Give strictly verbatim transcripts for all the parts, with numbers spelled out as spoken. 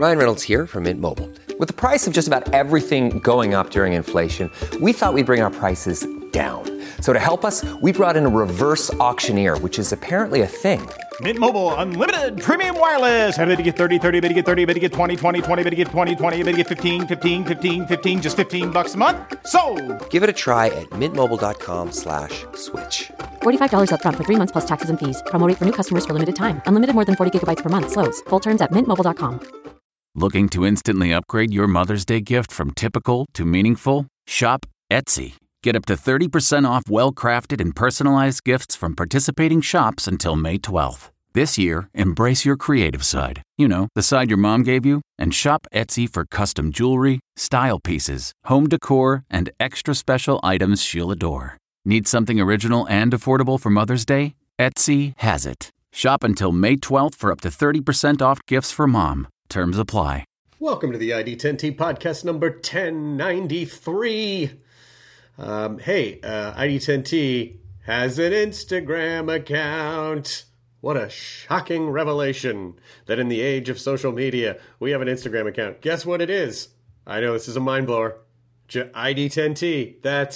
Ryan Reynolds here from Mint Mobile. With the price of just about everything going up during inflation, we thought we'd bring our prices down. So to help us, we brought in a reverse auctioneer, which is apparently a thing. Mint Mobile Unlimited Premium Wireless. How to get thirty, thirty, bit to get thirty, bit to get twenty, twenty, twenty, bit to get twenty, twenty, bit to get fifteen, fifteen, fifteen, fifteen, just fifteen bucks a month? Sold! Give it a try at mintmobile.com slash switch. forty-five dollars up front for three months plus taxes and fees. Promo rate for new customers for limited time. Unlimited more than forty gigabytes per month. Slows full terms at mint mobile dot com. Looking to instantly upgrade your Mother's Day gift from typical to meaningful? Shop Etsy. Get up to thirty percent off well-crafted and personalized gifts from participating shops until May twelfth. This year, embrace your creative side. You know, the side your mom gave you. And shop Etsy for custom jewelry, style pieces, home decor, and extra special items she'll adore. Need something original and affordable for Mother's Day? Etsy has it. Shop until May twelfth for up to thirty percent off gifts for mom. Terms apply. Welcome to the I D ten T podcast number ten ninety-three. Um, hey, uh, I D ten T has an Instagram account. What a shocking revelation that in the age of social media, we have an Instagram account. Guess what it is? I know this is a mind blower. J- I D ten T. That's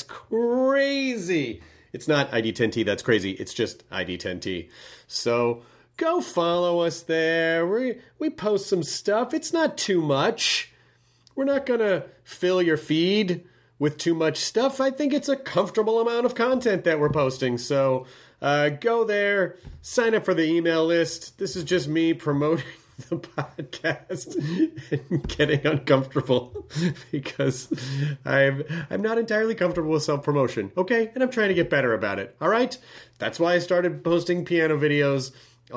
crazy. It's not I D ten T, that's crazy. It's just I D ten T. So go follow us there. We, we post some stuff. It's not too much. We're not going to fill your feed with too much stuff. I think it's a comfortable amount of content that we're posting. So uh, go there, sign up for the email list. This is just me promoting the podcast and getting uncomfortable because I'm I'm not entirely comfortable with self-promotion, okay? And I'm trying to get better about it, all right? That's why I started posting piano videos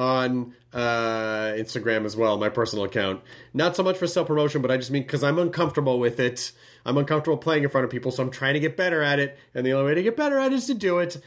on uh, Instagram as well, my personal account. Not so much for self-promotion, but I just mean because I'm uncomfortable with it. I'm uncomfortable playing in front of people, so I'm trying to get better at it, and the only way to get better at it is to do it.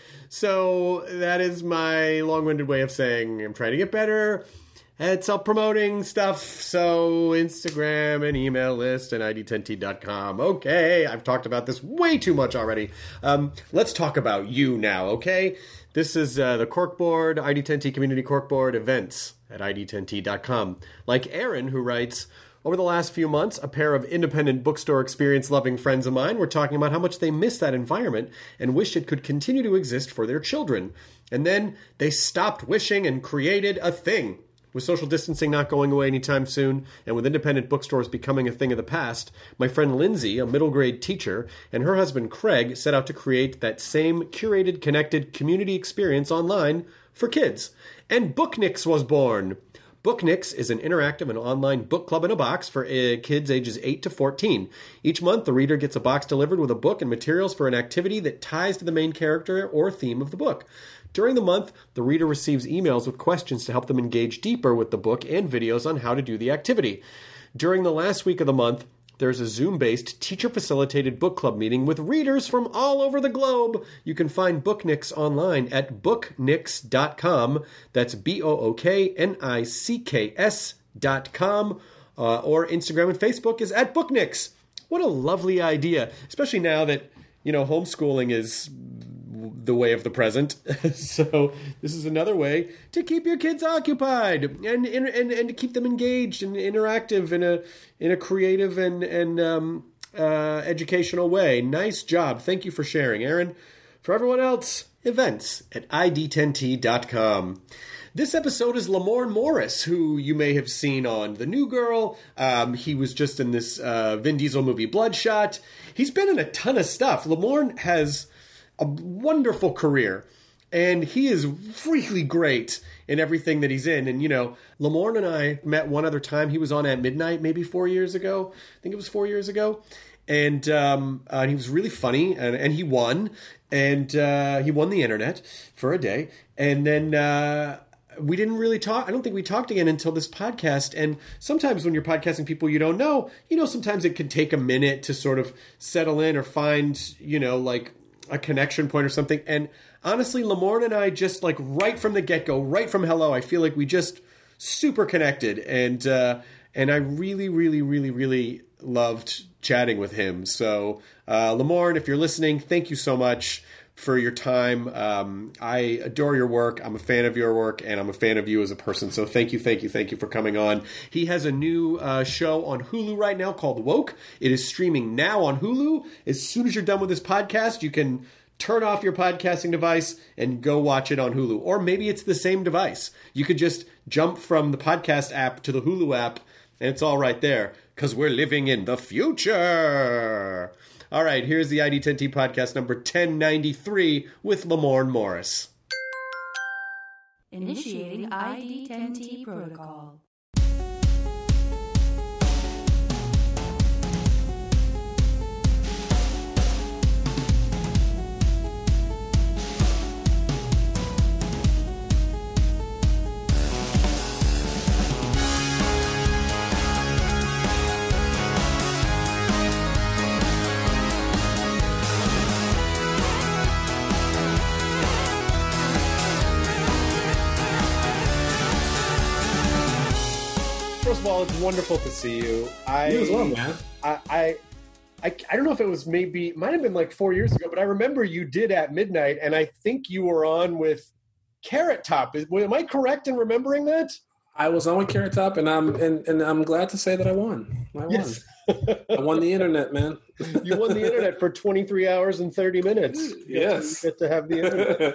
So that is my long-winded way of saying I'm trying to get better at self-promoting stuff. So Instagram and email list and I D ten T dot com. Okay, I've talked about this way too much already. Um, let's talk about you now, okay? This is uh, the Corkboard, I D ten T Community Corkboard events at I D ten T dot com. Like Aaron, who writes, over the last few months, a pair of independent bookstore experience-loving friends of mine were talking about how much they miss that environment and wished it could continue to exist for their children. And then they stopped wishing and created a thing. With social distancing not going away anytime soon, and with independent bookstores becoming a thing of the past, my friend Lindsay, a middle grade teacher, and her husband Craig set out to create that same curated, connected community experience online for kids. And Booknix was born. Booknix is an interactive and online book club in a box for uh, kids ages eight to fourteen. Each month, the reader gets a box delivered with a book and materials for an activity that ties to the main character or theme of the book. During the month, the reader receives emails with questions to help them engage deeper with the book and videos on how to do the activity. During the last week of the month, there's a Zoom-based teacher-facilitated book club meeting with readers from all over the globe. You can find Booknix online at booknix dot com. That's B O O K N I C K S dot com. Uh, or Instagram and Facebook is at Booknix. What a lovely idea, especially now that, you know, homeschooling is the way of the present. So this is another way to keep your kids occupied and and and, and to keep them engaged and interactive in a in a creative and and um, uh, educational way. Nice job. Thank you for sharing, Aaron. For everyone else, events at I D ten T dot com. This episode is Lamorne Morris, who you may have seen on The New Girl. Um, he was just in this uh, Vin Diesel movie Bloodshot. He's been in a ton of stuff. Lamorne has a wonderful career, and he is really great in everything that he's in. And, you know, Lamorne and I met one other time. He was on At Midnight maybe four years ago. I think it was four years ago. And, um, uh, and he was really funny, and, and he won. And uh, he won the internet for a day. And then uh, we didn't really talk. I don't think we talked again until this podcast. And sometimes when you're podcasting people you don't know, you know, sometimes it can take a minute to sort of settle in or find, you know, like a connection point or something. And honestly, Lamorne and I just like right from the get-go, right from hello, I feel like we just super connected. And uh, and I really, really, really, really loved chatting with him. So uh, Lamorne, if you're listening, thank you so much for your time. Um, I adore your work. I'm a fan of your work, and I'm a fan of you as a person. So thank you, thank you, thank you for coming on. He has a new uh, show on Hulu right now called Woke. It is streaming now on Hulu. As soon as you're done with this podcast, you can turn off your podcasting device and go watch it on Hulu. Or maybe it's the same device. You could just jump from the podcast app to the Hulu app, and it's all right there, because we're living in the future. All right, here's the I D ten T podcast number ten ninety-three with Lamorne Morris. Initiating I D ten T protocol. First of all, it's wonderful to see you. I, you as well, man. I, I, I, I don't know if it was maybe, it might have been like four years ago, but I remember you did At Midnight, and I think you were on with Carrot Top. Is, am I correct in remembering that? I was on with Carrot Top, and I'm and, and I'm glad to say that I won. I won. Yes. I won the internet, man. You won the internet for twenty-three hours and thirty minutes. Yes. You get to have the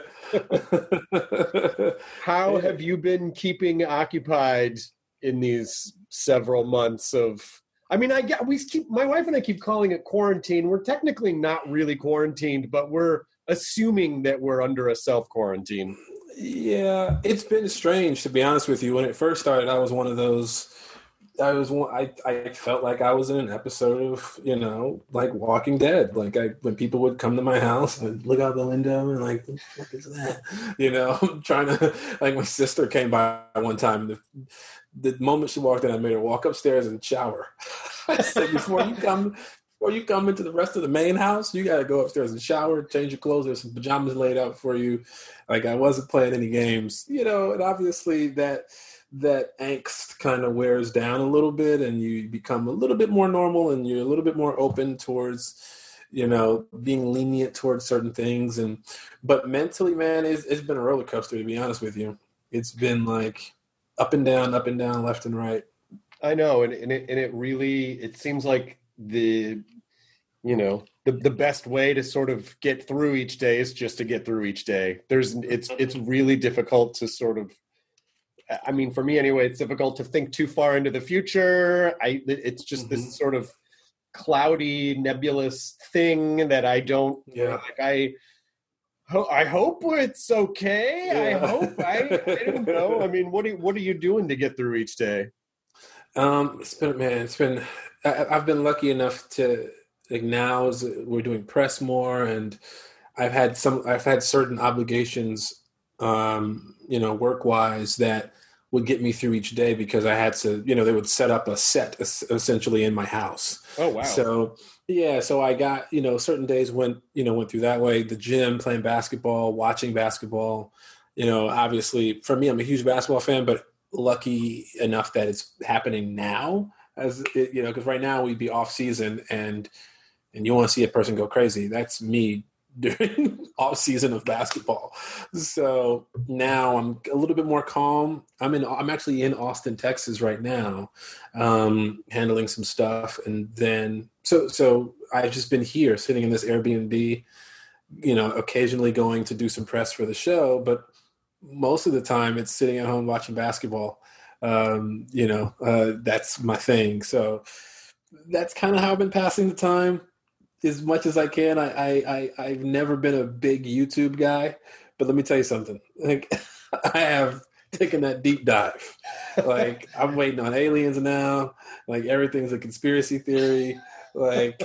internet. How have you been keeping occupied in these several months of, I mean, I get, we keep, my wife and I keep calling it quarantine. We're technically not really quarantined, but we're assuming that we're under a self-quarantine. Yeah, it's been strange, to be honest with you. When it first started, I was one of those, I was one, I, I felt like I was in an episode of, you know, like Walking Dead. Like I, when people would come to my house, I'd look out the window and like, what the fuck is that? You know, I'm trying to, like my sister came by one time. The, the moment she walked in, I made her walk upstairs and shower. I said, before you come, before you come into the rest of the main house, you got to go upstairs and shower, change your clothes. There's some pajamas laid out for you. Like I wasn't playing any games, you know, and obviously that, that angst kind of wears down a little bit and you become a little bit more normal and you're a little bit more open towards, you know, being lenient towards certain things. And, but mentally, man, it's, it's been a roller coaster, to be honest with you. It's been like up and down, up and down, left and right. I know. And, and it, and it really, it seems like the, you know, the, the best way to sort of get through each day is just to get through each day. There's, it's, it's really difficult to sort of, I mean, for me anyway, it's difficult to think too far into the future. I, it's just mm-hmm. this sort of cloudy, nebulous thing that I don't, yeah. like I, ho- I hope it's okay. Yeah. I hope, I, I don't know. I mean, what are, what are you doing to get through each day? Um, it's been, man, it's been, I, I've been lucky enough to, like now is we're doing press more and I've had some, I've had certain obligations, um, you know, work wise that would get me through each day because I had to, you know, they would set up a set essentially in my house. Oh, wow. So, yeah. So I got, you know, certain days went, you know, went through that way, the gym, playing basketball, watching basketball, you know, obviously for me, I'm a huge basketball fan, but lucky enough that it's happening now as it, you know, cause right now we'd be off season and, and you want to see a person go crazy. That's me during off season of basketball. So now I'm a little bit more calm. I'm in, I'm actually in Austin, Texas right now, um, handling some stuff. And then, so, so I've just been here sitting in this Airbnb, you know, occasionally going to do some press for the show, but most of the time it's sitting at home watching basketball. Um, you know, uh, that's my thing. So that's kind of how I've been passing the time. As much as I can. I, I, I, I've never been a big YouTube guy, but let me tell you something. Like I have taken that deep dive. Like I'm waiting on aliens now. Like everything's a conspiracy theory. Like,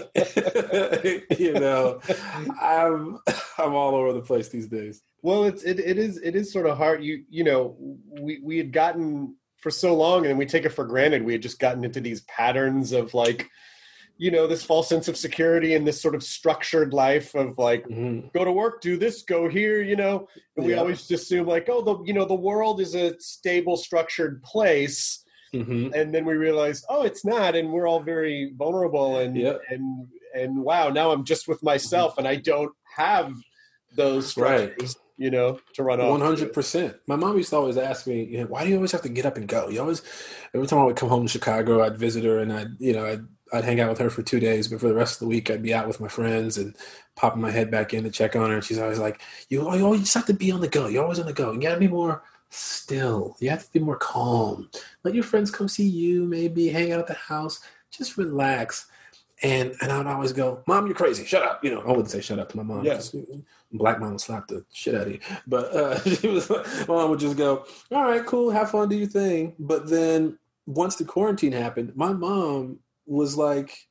you know, I'm, I'm all over the place these days. Well, it's, it, it is, it is sort of hard. You, you know, we, we had gotten for so long and we take it for granted. We had just gotten into these patterns of like, you know, this false sense of security and this sort of structured life of like, mm-hmm. go to work, do this, go here, you know, and we yeah. always just assume like, oh, the, you know, the world is a stable, structured place. Mm-hmm. And then we realize, oh, it's not. And we're all very vulnerable and, yeah. and, and wow, now I'm just with myself mm-hmm. and I don't have those structures, right. you know, to run off. one hundred percent. My mom used to always ask me, you know, why do you always have to get up and go? You always, every time I would come home to Chicago, I'd visit her and I'd, you know, I'd, I'd hang out with her for two days, but for the rest of the week, I'd be out with my friends and popping my head back in to check on her. And she's always like, you, you always have to be on the go. You're always on the go. You got to be more still. You have to be more calm. Let your friends come see you, maybe hang out at the house. Just relax. And and I would always go, Mom, you're crazy. Shut up. You know, I wouldn't say shut up to my mom. Yeah. Black mom would slap the shit out of you. But uh, she was, my mom would just go, all right, cool. Have fun. Do your thing. But then once the quarantine happened, my mom was like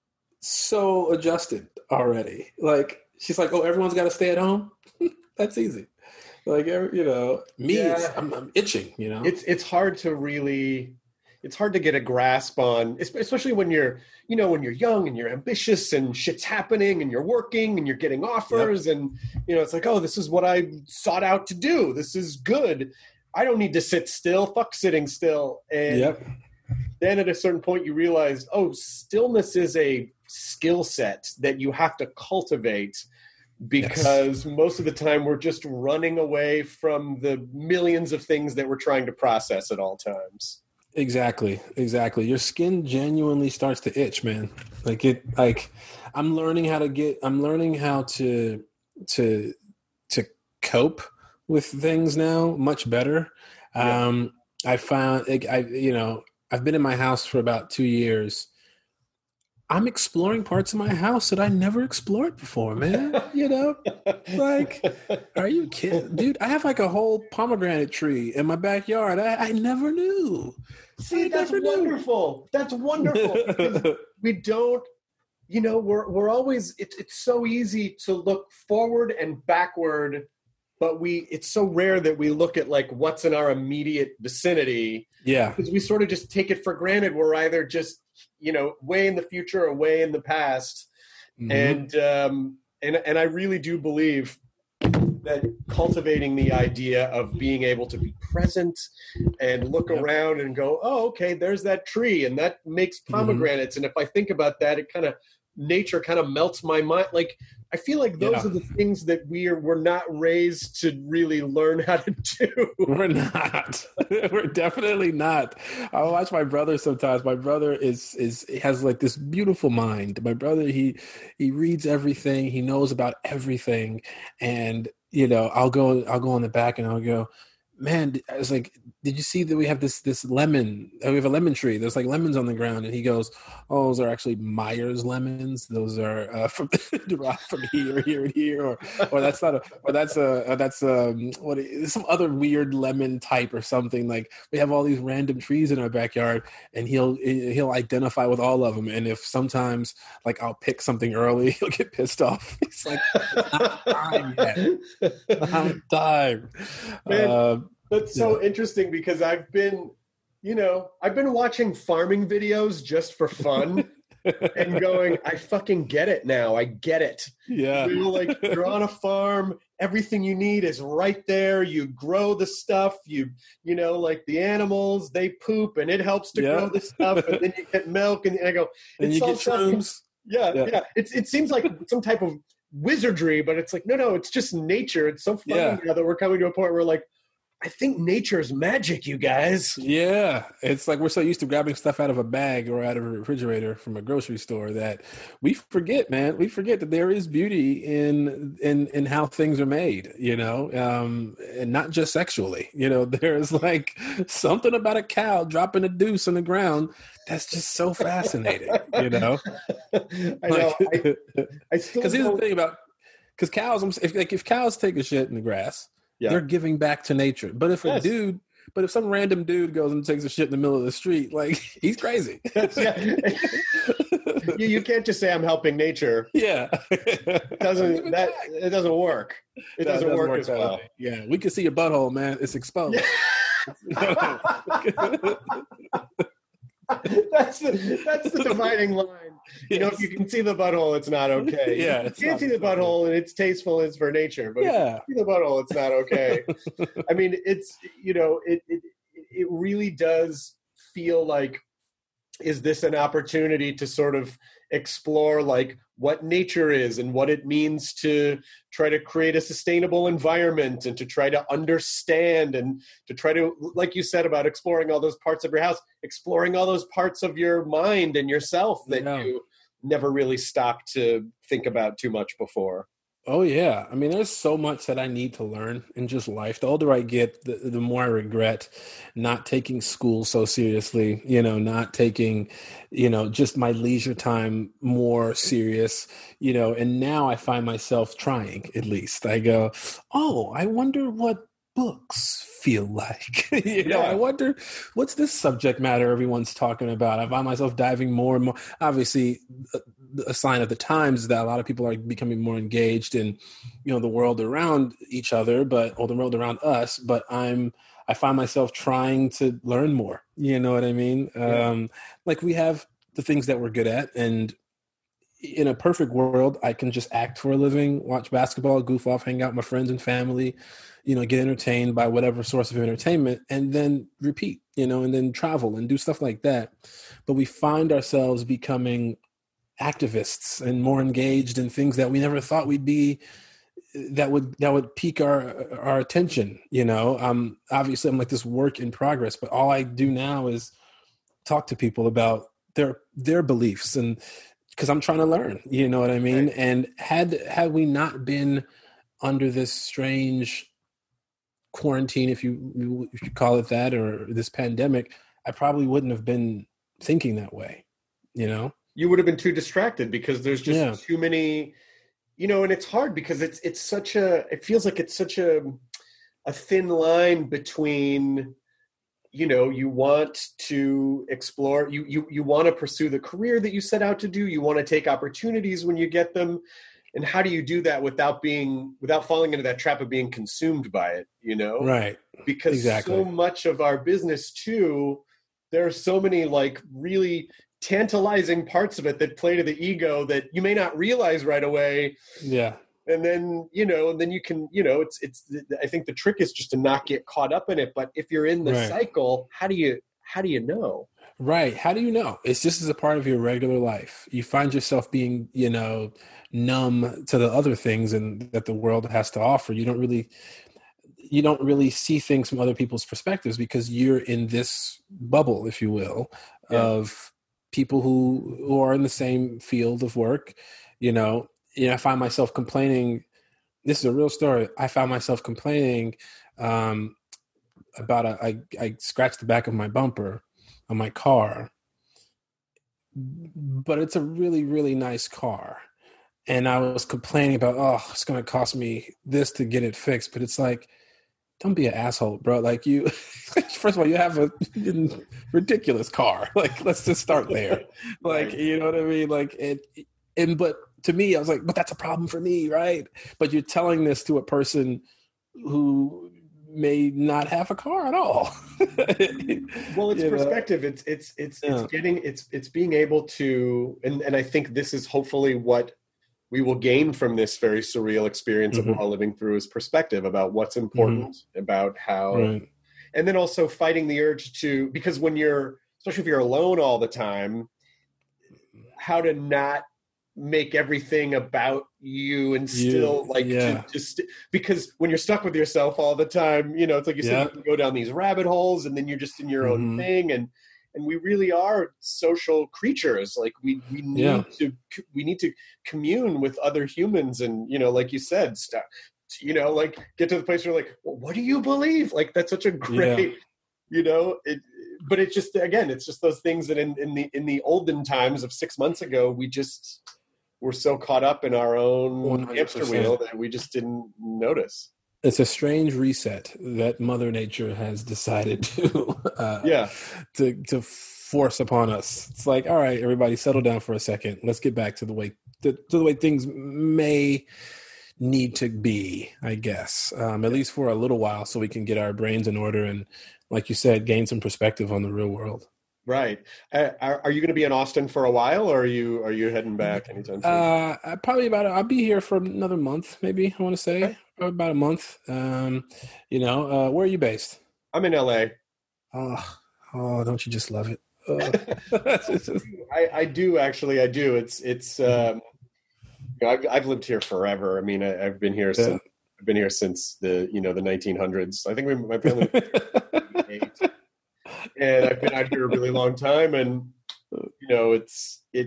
so adjusted already. Like, she's like, oh, everyone's got to stay at home. That's easy. Like, you know, me, yeah. it's, I'm, I'm itching, you know, it's, it's hard to really, it's hard to get a grasp on, especially when you're, you know, when you're young and you're ambitious and shit's happening and you're working and you're getting offers. Yep. And, you know, it's like, oh, this is what I sought out to do. This is good. I don't need to sit still. Fuck sitting still. And yep. then at a certain point you realize, oh, stillness is a skill set that you have to cultivate, because yes. most of the time we're just running away from the millions of things that we're trying to process at all times. Exactly. Exactly. Your skin genuinely starts to itch, man. Like it, like I'm learning how to get, I'm learning how to, to, to cope with things now much better. Yeah. Um, I found, like, I, you know, I've been in my house for about two years. I'm exploring parts of my house that I never explored before, man. You know, like, are you kidding? Dude, I have like a whole pomegranate tree in my backyard. I, I never knew. See, that's wonderful. That's wonderful. We don't, you know, we're we're always, it's it's so easy to look forward and backward, but we, it's so rare that we look at like what's in our immediate vicinity. Yeah. Because we sort of just take it for granted. We're either just, you know, way in the future or way in the past. Mm-hmm. And, um, and, and I really do believe that cultivating the idea of being able to be present and look yep. around and go, oh, okay, there's that tree and that makes pomegranates. Mm-hmm. And if I think about that, it kind of, nature kind of melts my mind. Like, I feel like those yeah. are the things that we are, we're not raised to really learn how to do. We're not. We're definitely not. I watch my brother sometimes. My brother is, is has like this beautiful mind. My brother, he, he reads everything. He knows about everything. And, you know, I'll go, I'll go on the back and I'll go, man, I was like, did you see that we have this this lemon? We have a lemon tree. There's like lemons on the ground. And he goes, oh, those are actually Myers lemons. Those are uh, from derived from here, here, and here, or or that's not a, or that's a, or that's um what some other weird lemon type or something. Like, we have all these random trees in our backyard, and he'll he'll identify with all of them. And if sometimes like I'll pick something early, he'll get pissed off. He's like, not time yet, not time. Man. Uh, That's so yeah. interesting, because I've been, you know, I've been watching farming videos just for fun and going, I fucking get it now. I get it. Yeah. You know, like, you're on a farm. Everything you need is right there. You grow the stuff. You, you know, like the animals, they poop and it helps to yeah. grow the stuff. And then you get milk. And I go, and you get shrooms. Yeah, yeah. yeah. It's, it seems like some type of wizardry, but it's like, no, no, it's just nature. It's so funny yeah. now that we're coming to a point where we're like, I think nature's magic, you guys. Yeah. It's like we're so used to grabbing stuff out of a bag or out of a refrigerator from a grocery store that we forget, man. We forget that there is beauty in in in how things are made, you know, um, and not just sexually. You know, there's like something about a cow dropping a deuce on the ground that's just so fascinating, you know? I know. Like, I, I still Because here's the thing about, because cows, if, like, if cows take a shit in the grass, yeah. they're giving back to nature. But if yes. a dude, but if some random dude goes and takes a shit in the middle of the street, like, he's crazy. you, you can't just say I'm helping nature. Yeah, it doesn't that it doesn't work. It doesn't, doesn't work, work as well. Way. Yeah, we can see your butthole, man. It's exposed. that's the that's the dividing line. You yes. know, if you can see the butthole, it's not okay. Yeah, you can't see the butthole, and it's tasteful, it's for nature. But yeah. if you see the butthole, it's not okay. I mean, it's, you know, it, it it really does feel like is this an opportunity to sort of explore like what nature is and what it means to try to create a sustainable environment and to try to understand and to try to, like you said about exploring all those parts of your house, exploring all those parts of your mind and yourself that Yeah. you never really stopped to think about too much before. Oh yeah. I mean, there's so much that I need to learn in just life. The older I get, the, the more I regret not taking school so seriously, you know, not taking, you know, just my leisure time more serious, you know, and now I find myself trying, at least. I go, oh, I wonder what books feel like. you know, Yeah. I wonder what's this subject matter everyone's talking about. I find myself diving more and more. Obviously, a, a sign of the times is that a lot of people are becoming more engaged in, you know, the world around each other, but or the world around us. But I'm I find myself trying to learn more. You know what I mean? Yeah. Um, like we have the things that we're good at, and in a perfect world, I can just act for a living, watch basketball, goof off, hang out with my friends and family, you know, get entertained by whatever source of entertainment, and then repeat, you know, and then travel and do stuff like that. But we find ourselves becoming activists and more engaged in things that we never thought we'd be, that would that would pique our our attention, you know. Um, obviously, I'm like this work in progress, but all I do now is talk to people about their their beliefs, and because I'm trying to learn, you know what I mean? Right. And had had we not been under this strange quarantine, if you if you call it that, or this pandemic, I probably wouldn't have been thinking that way, you know? You would have been too distracted because there's just Yeah. too many, you know, and it's hard because it's it's such a, it feels like it's such a a thin line between, you know, you want to explore, you you you want to pursue the career that you set out to do, you want to take opportunities when you get them, and how do you do that without being without falling into that trap of being consumed by it, you know? Right. Because Exactly. so much of our business too, there are so many like really tantalizing parts of it that play to the ego that you may not realize right away. Yeah. And then, you know, and then you can, you know, it's, it's, I think the trick is just to not get caught up in it. But if you're in the Right. cycle, how do you, how do you know? Right. How do you know? It's just as a part of your regular life. You find yourself being, you know, numb to the other things and that the world has to offer. You don't really, you don't really see things from other people's perspectives because you're in this bubble, if you will, Yeah. of people who, who are in the same field of work. You know, you know, I find myself complaining. This is a real story. I found myself complaining um, about a, I, I scratched the back of my bumper on my car, but it's a really, really nice car. And I was complaining about, oh, it's going to cost me this to get it fixed. But it's like, don't be an asshole, bro. Like you, first of all, you have a ridiculous car. Like, let's just start there. Like, Right. you know what I mean? Like, it, and, but to me, I was like, but that's a problem for me, right? But you're telling this to a person who may not have a car at all. Well, it's You know? perspective. It's, it's, it's, Yeah. it's getting, it's, it's being able to, and, and I think this is hopefully what we will gain from this very surreal experience Mhm. of while living through is perspective about what's important, about how, Right. and then also fighting the urge to, because when you're, especially if you're alone all the time, how to not make everything about you and You- still like yeah. to just, because when you're stuck with yourself all the time, you know, it's like you said, Yeah. you can go down these rabbit holes and then you're just in your own Mhm. thing. And, and we really are social creatures. Like we, we need Yeah. to, we need to commune with other humans. And, you know, like you said, stuff, you know, like get to the place where like, well, what do you believe? Like, that's such a great, you know, it, but it's just, again, it's just those things that in, in the, in the olden times of six months ago, we just were so caught up in our own one hundred hamster percent. wheel that we just didn't notice. It's a strange reset that Mother Nature has decided to uh, Yeah. to to force upon us. It's like, all right, everybody, settle down for a second. Let's get back to the way to, to the way things may need to be, I guess, um, at least for a little while, so we can get our brains in order and, like you said, gain some perspective on the real world. Right. Uh, are, are you going to be in Austin for a while, or are you are you heading back anytime soon? Uh, I- probably about. I'll be here for another month, maybe. I want to say Okay. Probably about a month. Um, you know, uh, where are you based? I'm in L A. Oh, oh, don't you just love it? Uh, I, I do actually. I do. It's it's. Um, you know, I've I've lived here forever. I mean, I, I've been here Yeah. since I've been here since the you know the nineteen hundreds. I think we, my family was here in eight, and I've been out here a really long time. And you know, it's it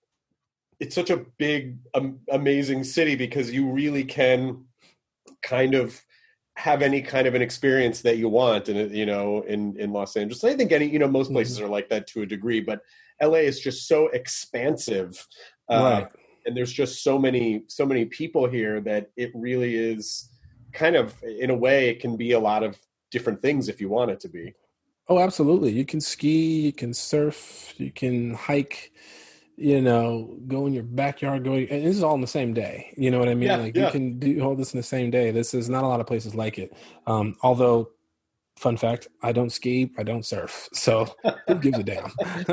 it's such a big, um, amazing city because you really can kind of have any kind of an experience that you want, and you know, in in Los Angeles, I think any you know most places are like that to a degree, but L A is just so expansive, uh, Right. and there's just so many so many people here that it really is kind of, in a way, it can be a lot of different things if you want it to be. Oh, absolutely. You can ski, you can surf, you can hike, you know, go in your backyard, go, and this is all in the same day. You know what I mean? Yeah, like yeah. you can do all this in the same day. This is not a lot of places like it. Um, although, fun fact, I don't ski, I don't surf. So who gives a damn?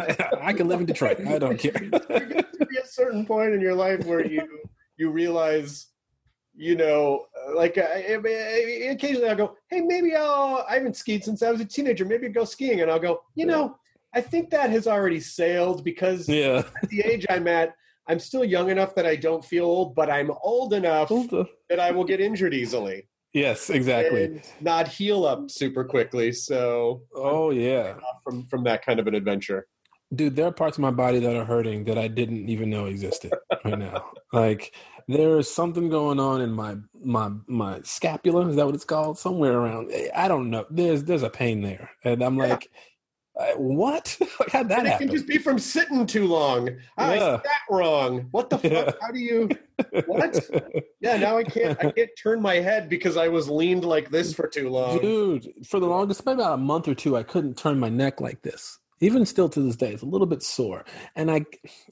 I can live in Detroit. I don't care. There gets to be a certain point in your life where you you realize, you know, like I, I, occasionally I'll go, hey, maybe I'll, I haven't skied since I was a teenager. Maybe I'll go skiing. And I'll go, you know, I think that has already sailed because Yeah. at the age I'm at, I'm still young enough that I don't feel old, but I'm old enough that I will get injured easily. Yes, exactly. And not heal up super quickly. So Oh, yeah. from, from that kind of an adventure. Dude, there are parts of my body that are hurting that I didn't even know existed right now. Like there is something going on in my my my scapula. Is that what it's called? Somewhere around. I don't know. There's there's a pain there, and I'm Yeah. like, uh, what? Like, how'd that And it happen? can just be from sitting too long. Ah, I Yeah. sat wrong. What the fuck? Yeah. How do you? What? Yeah, now I can't. I can't turn my head because I was leaned like this for too long. Dude, for the longest, maybe about a month or two, I couldn't turn my neck like this. Even still to this day, it's a little bit sore, and I.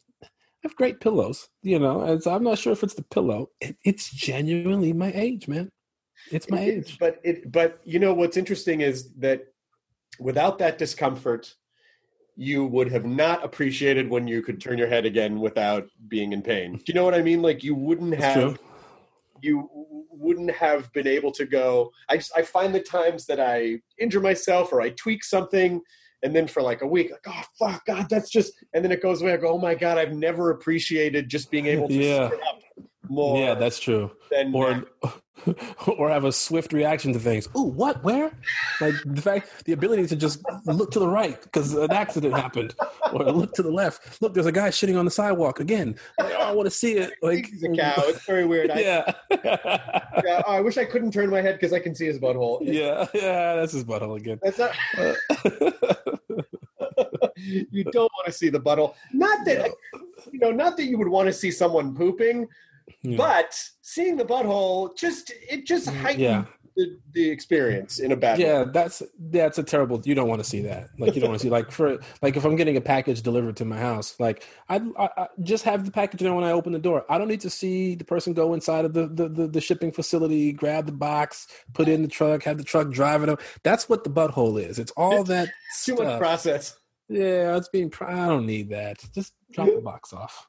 I have great pillows, you know, and so I'm not sure if it's the pillow. It, it's genuinely my age, man. It's my It is, age. but it. But you know what's interesting is that without that discomfort, you would have not appreciated when you could turn your head again without being in pain. Do you know what I mean? Like you wouldn't It's have. true. You wouldn't have been able to go. I just I find the times that I injure myself or I tweak something. And then for like a week, like, oh, fuck, God, that's just, and then it goes away. I go, oh my God, I've never appreciated just being able to Yeah. sit up more. Yeah, that's true. than Or or have a swift reaction to things. Ooh, what? Where? Like the fact, the ability to just look to the right because an accident happened, or look to the left. Look, there's a guy shitting on the sidewalk again. Like, oh, I want to see it. Like He's a cow. It's very weird. I, yeah, yeah, oh, I wish I couldn't turn my head because I can see his butthole. yeah, yeah. That's his butthole again. That's not. You don't want to see the butthole. Not that you know. Not that you would want to see someone pooping, Yeah. but seeing the butthole just it just heightens Yeah. the, the experience in a bad way. Yeah, that's that's a terrible. You don't want to see that. Like you don't want to see like for like if I'm getting a package delivered to my house, like I, I, I just have the package there when I open the door. I don't need to see the person go inside of the the, the the shipping facility, grab the box, put it in the truck, have the truck drive it up. That's what the butthole is. It's all that Too stuff. much process. Yeah, it's being. I don't need that. Just drop the box off.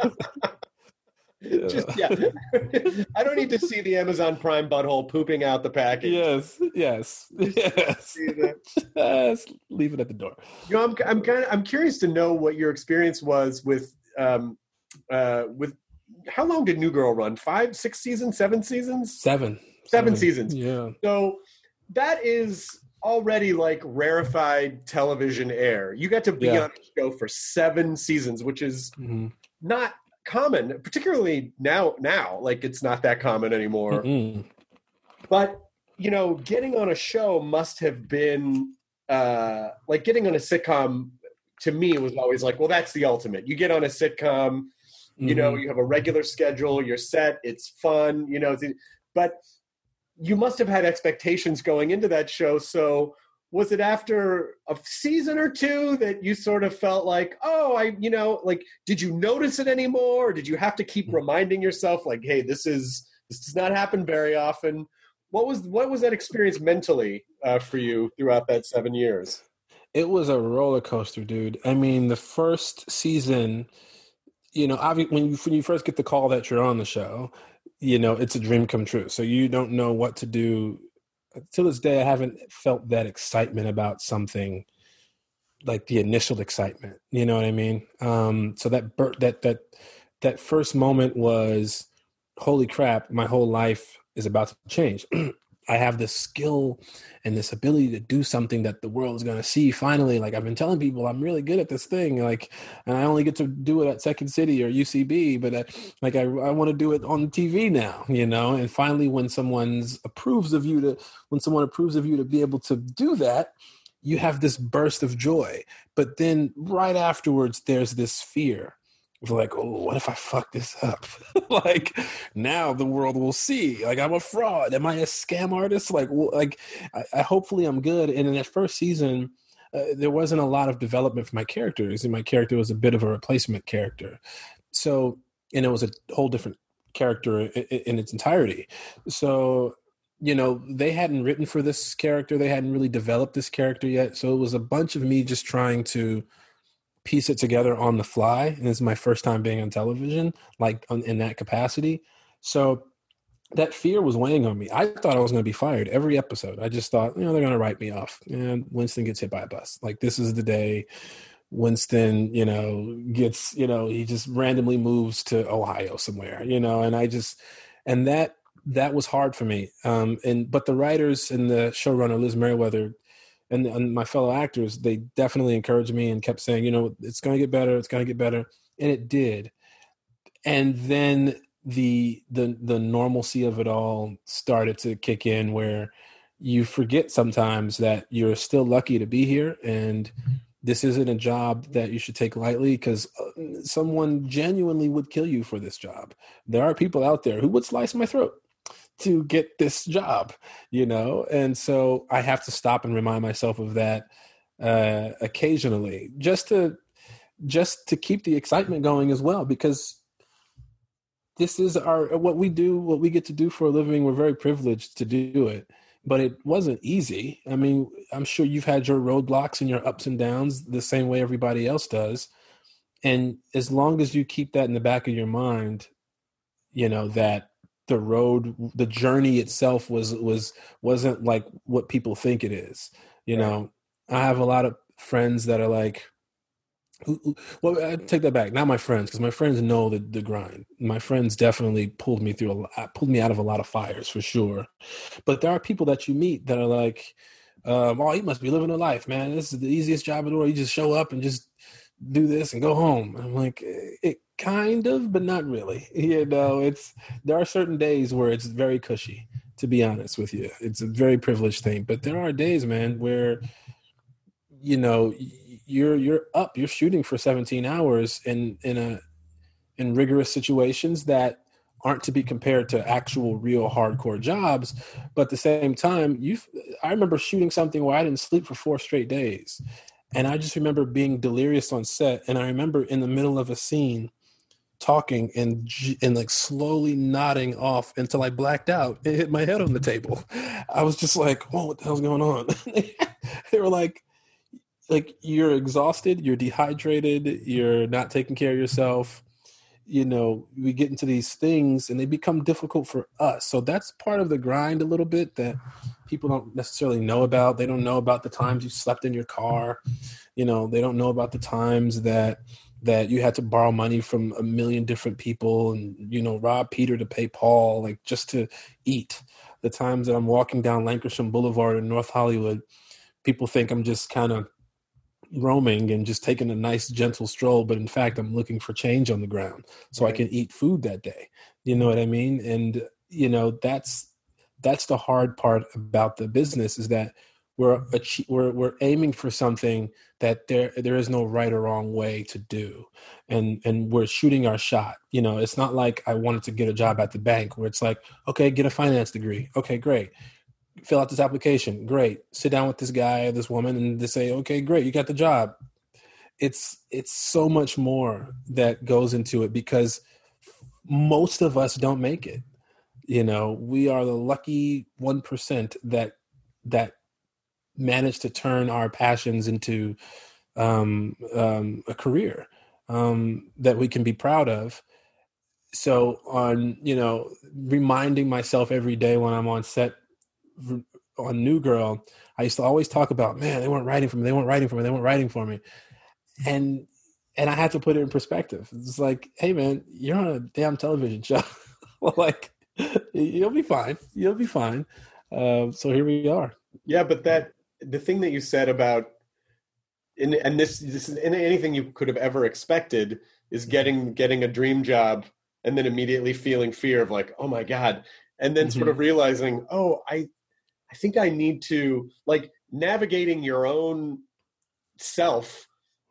Just yeah. I don't need to see the Amazon Prime butthole pooping out the package. Yes, yes, yes. See that? Just leave it at the door. You know, I'm I'm kind of I'm curious to know what your experience was with um uh with how long did New Girl run? Five, six seasons, seven seasons, Seven. seven seasons. Yeah. So that is already like rarefied television air. You got to be Yeah. on the show for seven seasons, which is Mhm. not common, particularly now. Now, like it's not that common anymore. Mm-mm. But you know, getting on a show must have been uh, like getting on a sitcom. To me, was always like, well, that's the ultimate. You get on a sitcom, you know, Mhm. you have a regular schedule, you're set, it's fun, you know. it's- But you must have had expectations going into that show. So was it after a season or two that you sort of felt like, oh, I, you know, like, did you notice it anymore? Or did you have to keep reminding yourself like, hey, this is, this does not happen very often. What was, what was that experience mentally uh, for you throughout that seven years? It was a roller coaster, dude. I mean, the first season, you know, obvi- when you when you first get the call that you're on the show, you know, it's a dream come true. So you don't know what to do. To this day, I haven't felt that excitement about something like the initial excitement. You know what I mean? Um, so that bur- that that that first moment was, holy crap! My whole life is about to change. I have this skill and this ability to do something that the world is going to see finally. Like I've been telling people I'm really good at this thing, like, and I only get to do it at Second City or U C B, but I, like I, I want to do it on T V now, you know. And finally, when someone's approves of you to, when someone approves of you to be able to do that, you have this burst of joy. But then right afterwards, there's this fear. Like, oh, what if I fuck this up? Like, now the world will see. Like, I'm a fraud. Am I a scam artist? Like, like, I, I hopefully I'm good. And in that first season, uh, there wasn't a lot of development for my characters, and my character was a bit of a replacement character. So, and it was a whole different character in, in its entirety. So, you know, they hadn't written for this character. They hadn't really developed this character yet. So it was a bunch of me just trying to piece it together on the fly. And this is my first time being on television, like on, in that capacity. So that fear was weighing on me. I thought I was going to be fired every episode. I just thought, you know, they're going to write me off. And Winston gets hit by a bus. Like, this is the day Winston, you know, gets, you know, he just randomly moves to Ohio somewhere, you know, and I just, and that, that was hard for me. Um, and, but the writers and the showrunner, Liz Merriweather, And, and my fellow actors, they definitely encouraged me and kept saying, you know, it's going to get better. It's going to get better. And it did. And then the, the, the normalcy of it all started to kick in, where you forget sometimes that you're still lucky to be here. And this isn't a job that you should take lightly, because someone genuinely would kill you for this job. There are people out there who would slice my throat to get this job, you know? And so I have to stop and remind myself of that uh, occasionally, just to, just to keep the excitement going as well, because this is our, what we do, what we get to do for a living. We're very privileged to do it, but it wasn't easy. I mean, I'm sure you've had your roadblocks and your ups and downs the same way everybody else does. And as long as you keep that in the back of your mind, you know, that the road, the journey itself was, was, wasn't like what people think it is. You Right. know, I have a lot of friends that are like, well, I take that back. Not my friends, because my friends know the, the grind. My friends definitely pulled me through a lot, pulled me out of a lot of fires for sure. But there are people that you meet that are like, um, oh, he must be living a life, man. This is the easiest job in the world. You just show up and just do this and go home. I'm like, it kind of, but not really. You know, it's, there are certain days where it's very cushy, to be honest with you. It's a very privileged thing. But there are days, man, where, you know, you're, you're up, you're shooting for seventeen hours in, in a, in rigorous situations that aren't to be compared to actual real hardcore jobs. But at the same time, you, I remember shooting something where I didn't sleep for four straight days. And I just remember being delirious on set. And I remember in the middle of a scene talking and and like slowly nodding off until I blacked out and hit my head on the table. I was just like, oh, what the hell's going on? They were like, like, you're exhausted, you're dehydrated, you're not taking care of yourself. You know, we get into these things and they become difficult for us. So that's part of the grind a little bit that people don't necessarily know about. They don't know about the times you slept in your car. You know, they don't know about the times that that you had to borrow money from a million different people and, you know, rob Peter to pay Paul, like just to eat. The times that I'm walking down Lankershim Boulevard in North Hollywood, people think I'm just kind of roaming and just taking a nice gentle stroll, but in fact I'm looking for change on the ground so right. I can eat food that day. You know what I mean? And you know, that's that's the hard part about the business, is that we're we're we're aiming for something that there there is no right or wrong way to do, and and we're shooting our shot. You know, it's not like I wanted to get a job at the bank where it's like, okay, get a finance degree, okay, great. Fill out this application. Great. Sit down with this guy or this woman and they say, okay, great. You got the job. It's, it's so much more that goes into it, because most of us don't make it. You know, we are the lucky one percent that, that manage to turn our passions into um, um, a career um, that we can be proud of. So on, you know, reminding myself every day when I'm on set on New Girl, I used to always talk about, man, they weren't writing for me. They weren't writing for me. They weren't writing for me. And, and I had to put it in perspective. It's like, hey man, you're on a damn television show. Well, like, you'll be fine. You'll be fine. Uh, so here we are. Yeah. But that, the thing that you said about, in, and this, this is anything you could have ever expected is getting, getting a dream job and then immediately feeling fear of like, oh my God. And then mm-hmm. sort of realizing, oh, I, I think I need to, like, navigating your own self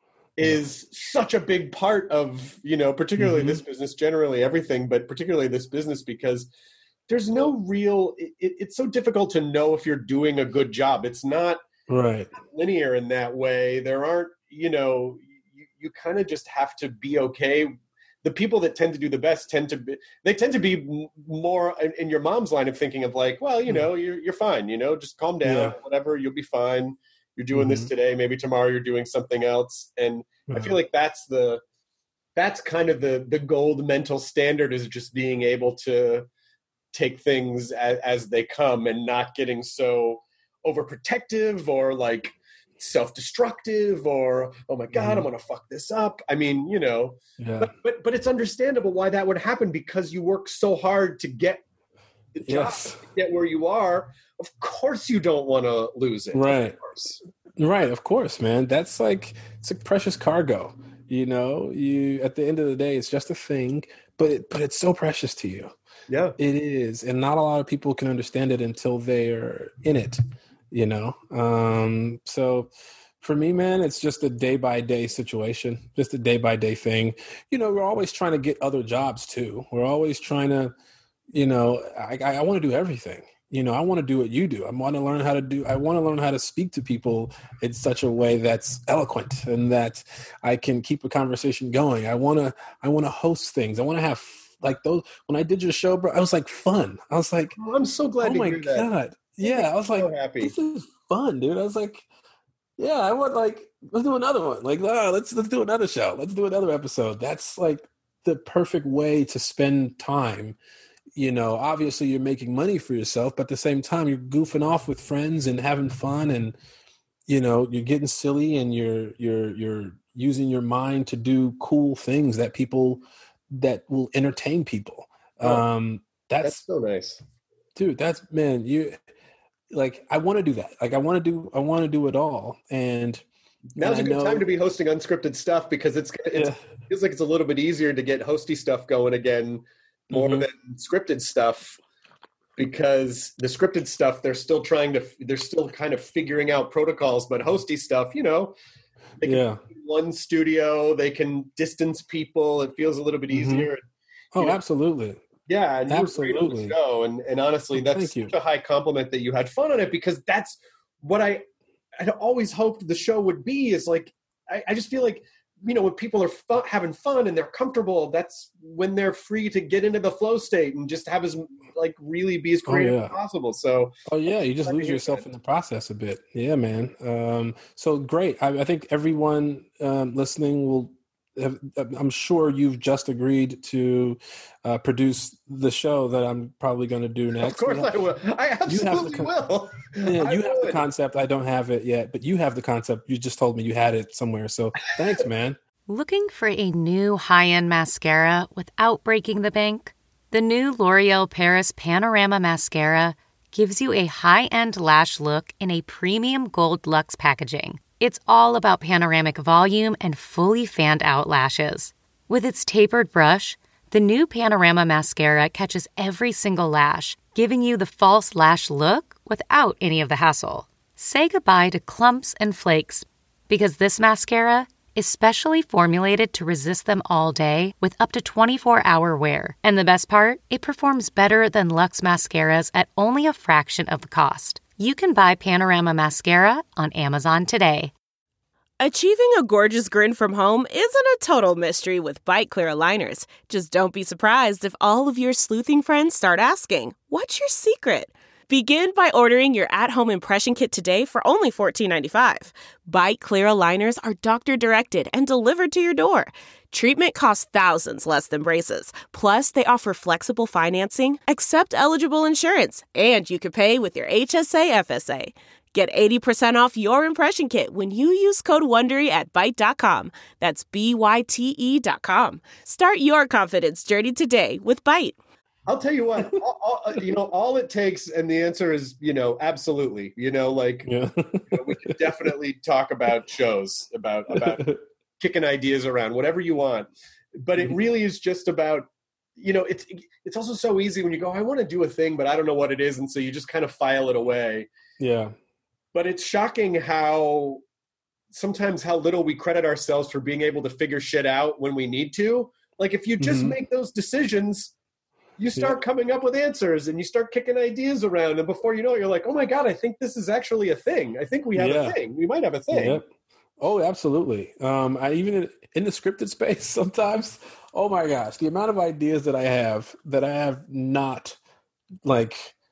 is such a big part of, you know, particularly mm-hmm. this business, generally everything, but particularly this business, because there's no real, it, it's so difficult to know if you're doing a good job. It's not right linear in that way. There aren't, you know, you, you kind of just have to be okay. The people that tend to do the best tend to be, they tend to be more in, in your mom's line of thinking of like, well, you know, you're, you're fine, you know, just calm down, yeah. whatever, you'll be fine. You're doing mm-hmm. this today. Maybe tomorrow you're doing something else. And mm-hmm. I feel like that's the, that's kind of the, the gold mental standard, is just being able to take things as, as they come and not getting so overprotective or like self-destructive or, oh my God, mm-hmm. I'm going to fuck this up. I mean, you know, yeah. but, but, but it's understandable why that would happen, because you work so hard to get the job, yes. to get where you are. Of course you don't want to lose it. Right. Of course. Right. Of course, man. That's like, it's like precious cargo, you know, you, at the end of the day, it's just a thing, but it, but it's so precious to you. Yeah, it is. And not a lot of people can understand it until they're in it. You know, um, so for me, man, it's just a day by day situation, just a day by day thing. You know, we're always trying to get other jobs too. We're always trying to, you know, I, I want to do everything. You know, I want to do what you do. I want to learn how to do, I want to learn how to speak to people in such a way that's eloquent and that I can keep a conversation going. I want to, I want to host things. I want to have like those, when I did your show, bro, I was like fun. I was like, oh, I'm so glad oh to my hear that. God. Yeah, I was like, so happy. This is fun, dude. I was like, yeah, I want like, let's do another one. Like, oh, let's let's do another show. Let's do another episode. That's like the perfect way to spend time. You know, obviously you're making money for yourself, but at the same time you're goofing off with friends and having fun, and you know, you're getting silly and you're you're you're using your mind to do cool things that people that will entertain people. Oh, um, that's, that's so nice, dude. That's man, you. Like, I want to do that. Like, I want to do, I want to do it all. And now's and a good know, time to be hosting unscripted stuff, because it's, it's yeah. it feels like it's a little bit easier to get hosty stuff going again, more mm-hmm. than scripted stuff, because the scripted stuff, they're still trying to, they're still kind of figuring out protocols, but hosty stuff, you know, they can yeah. one studio, they can distance people. It feels a little bit easier. Mm-hmm. Oh, you know, absolutely. Yeah, and absolutely. You were great on the show, and and honestly, that's Thank such you. a high compliment that you had fun on it, because that's what I I'd always hoped the show would be. Is like I, I just feel like, you know, when people are fun, having fun and they're comfortable, that's when they're free to get into the flow state and just have as like really be as creative oh, yeah. as possible. So oh yeah, you just lose yourself that. in the process a bit. Yeah, man. Um, so great. I, I think everyone um, listening will. I'm sure you've just agreed to uh, produce the show that I'm probably going to do next. Of course, have, I will. I absolutely con- will. Yeah, you I have would. the concept. I don't have it yet, but you have the concept. You just told me you had it somewhere. So thanks, man. Looking for a new high-end mascara without breaking the bank? The new L'Oreal Paris Panorama Mascara gives you a high-end lash look in a premium gold luxe packaging. It's all about panoramic volume and fully fanned out lashes. With its tapered brush, the new Panorama Mascara catches every single lash, giving you the false lash look without any of the hassle. Say goodbye to clumps and flakes, because this mascara is specially formulated to resist them all day with up to twenty-four hour wear. And the best part? It performs better than Luxe mascaras at only a fraction of the cost. You can buy Panorama Mascara on Amazon today. Achieving a gorgeous grin from home isn't a total mystery with Bite Clear aligners. Just don't be surprised if all of your sleuthing friends start asking, "What's your secret?" Begin by ordering your at-home impression kit today for only fourteen ninety-five. Byte Clear aligners are doctor-directed and delivered to your door. Treatment costs thousands less than braces. Plus, they offer flexible financing, accept eligible insurance, and you can pay with your H S A F S A. Get eighty percent off your impression kit when you use code WONDERY at byte dot com. That's B Y T E dot com. Start your confidence journey today with Byte. I'll tell you what, all, all, you know, all it takes, and the answer is, you know, absolutely. You know, like, Yeah. you know, we could definitely talk about shows, about about kicking ideas around, whatever you want. But it really is just about, you know, it's it's also so easy when you go, I want to do a thing, but I don't know what it is. And so you just kind of file it away. Yeah. But it's shocking how sometimes how little we credit ourselves for being able to figure shit out when we need to. Like if you just Mhm. make those decisions, you start Yeah. coming up with answers and you start kicking ideas around. And before you know it, you're like, oh my God, I think this is actually a thing. I think we have Yeah. a thing. We might have a thing. Yep. Oh, absolutely. Um, I even in, in the scripted space sometimes, oh my gosh, the amount of ideas that I have that I have not like,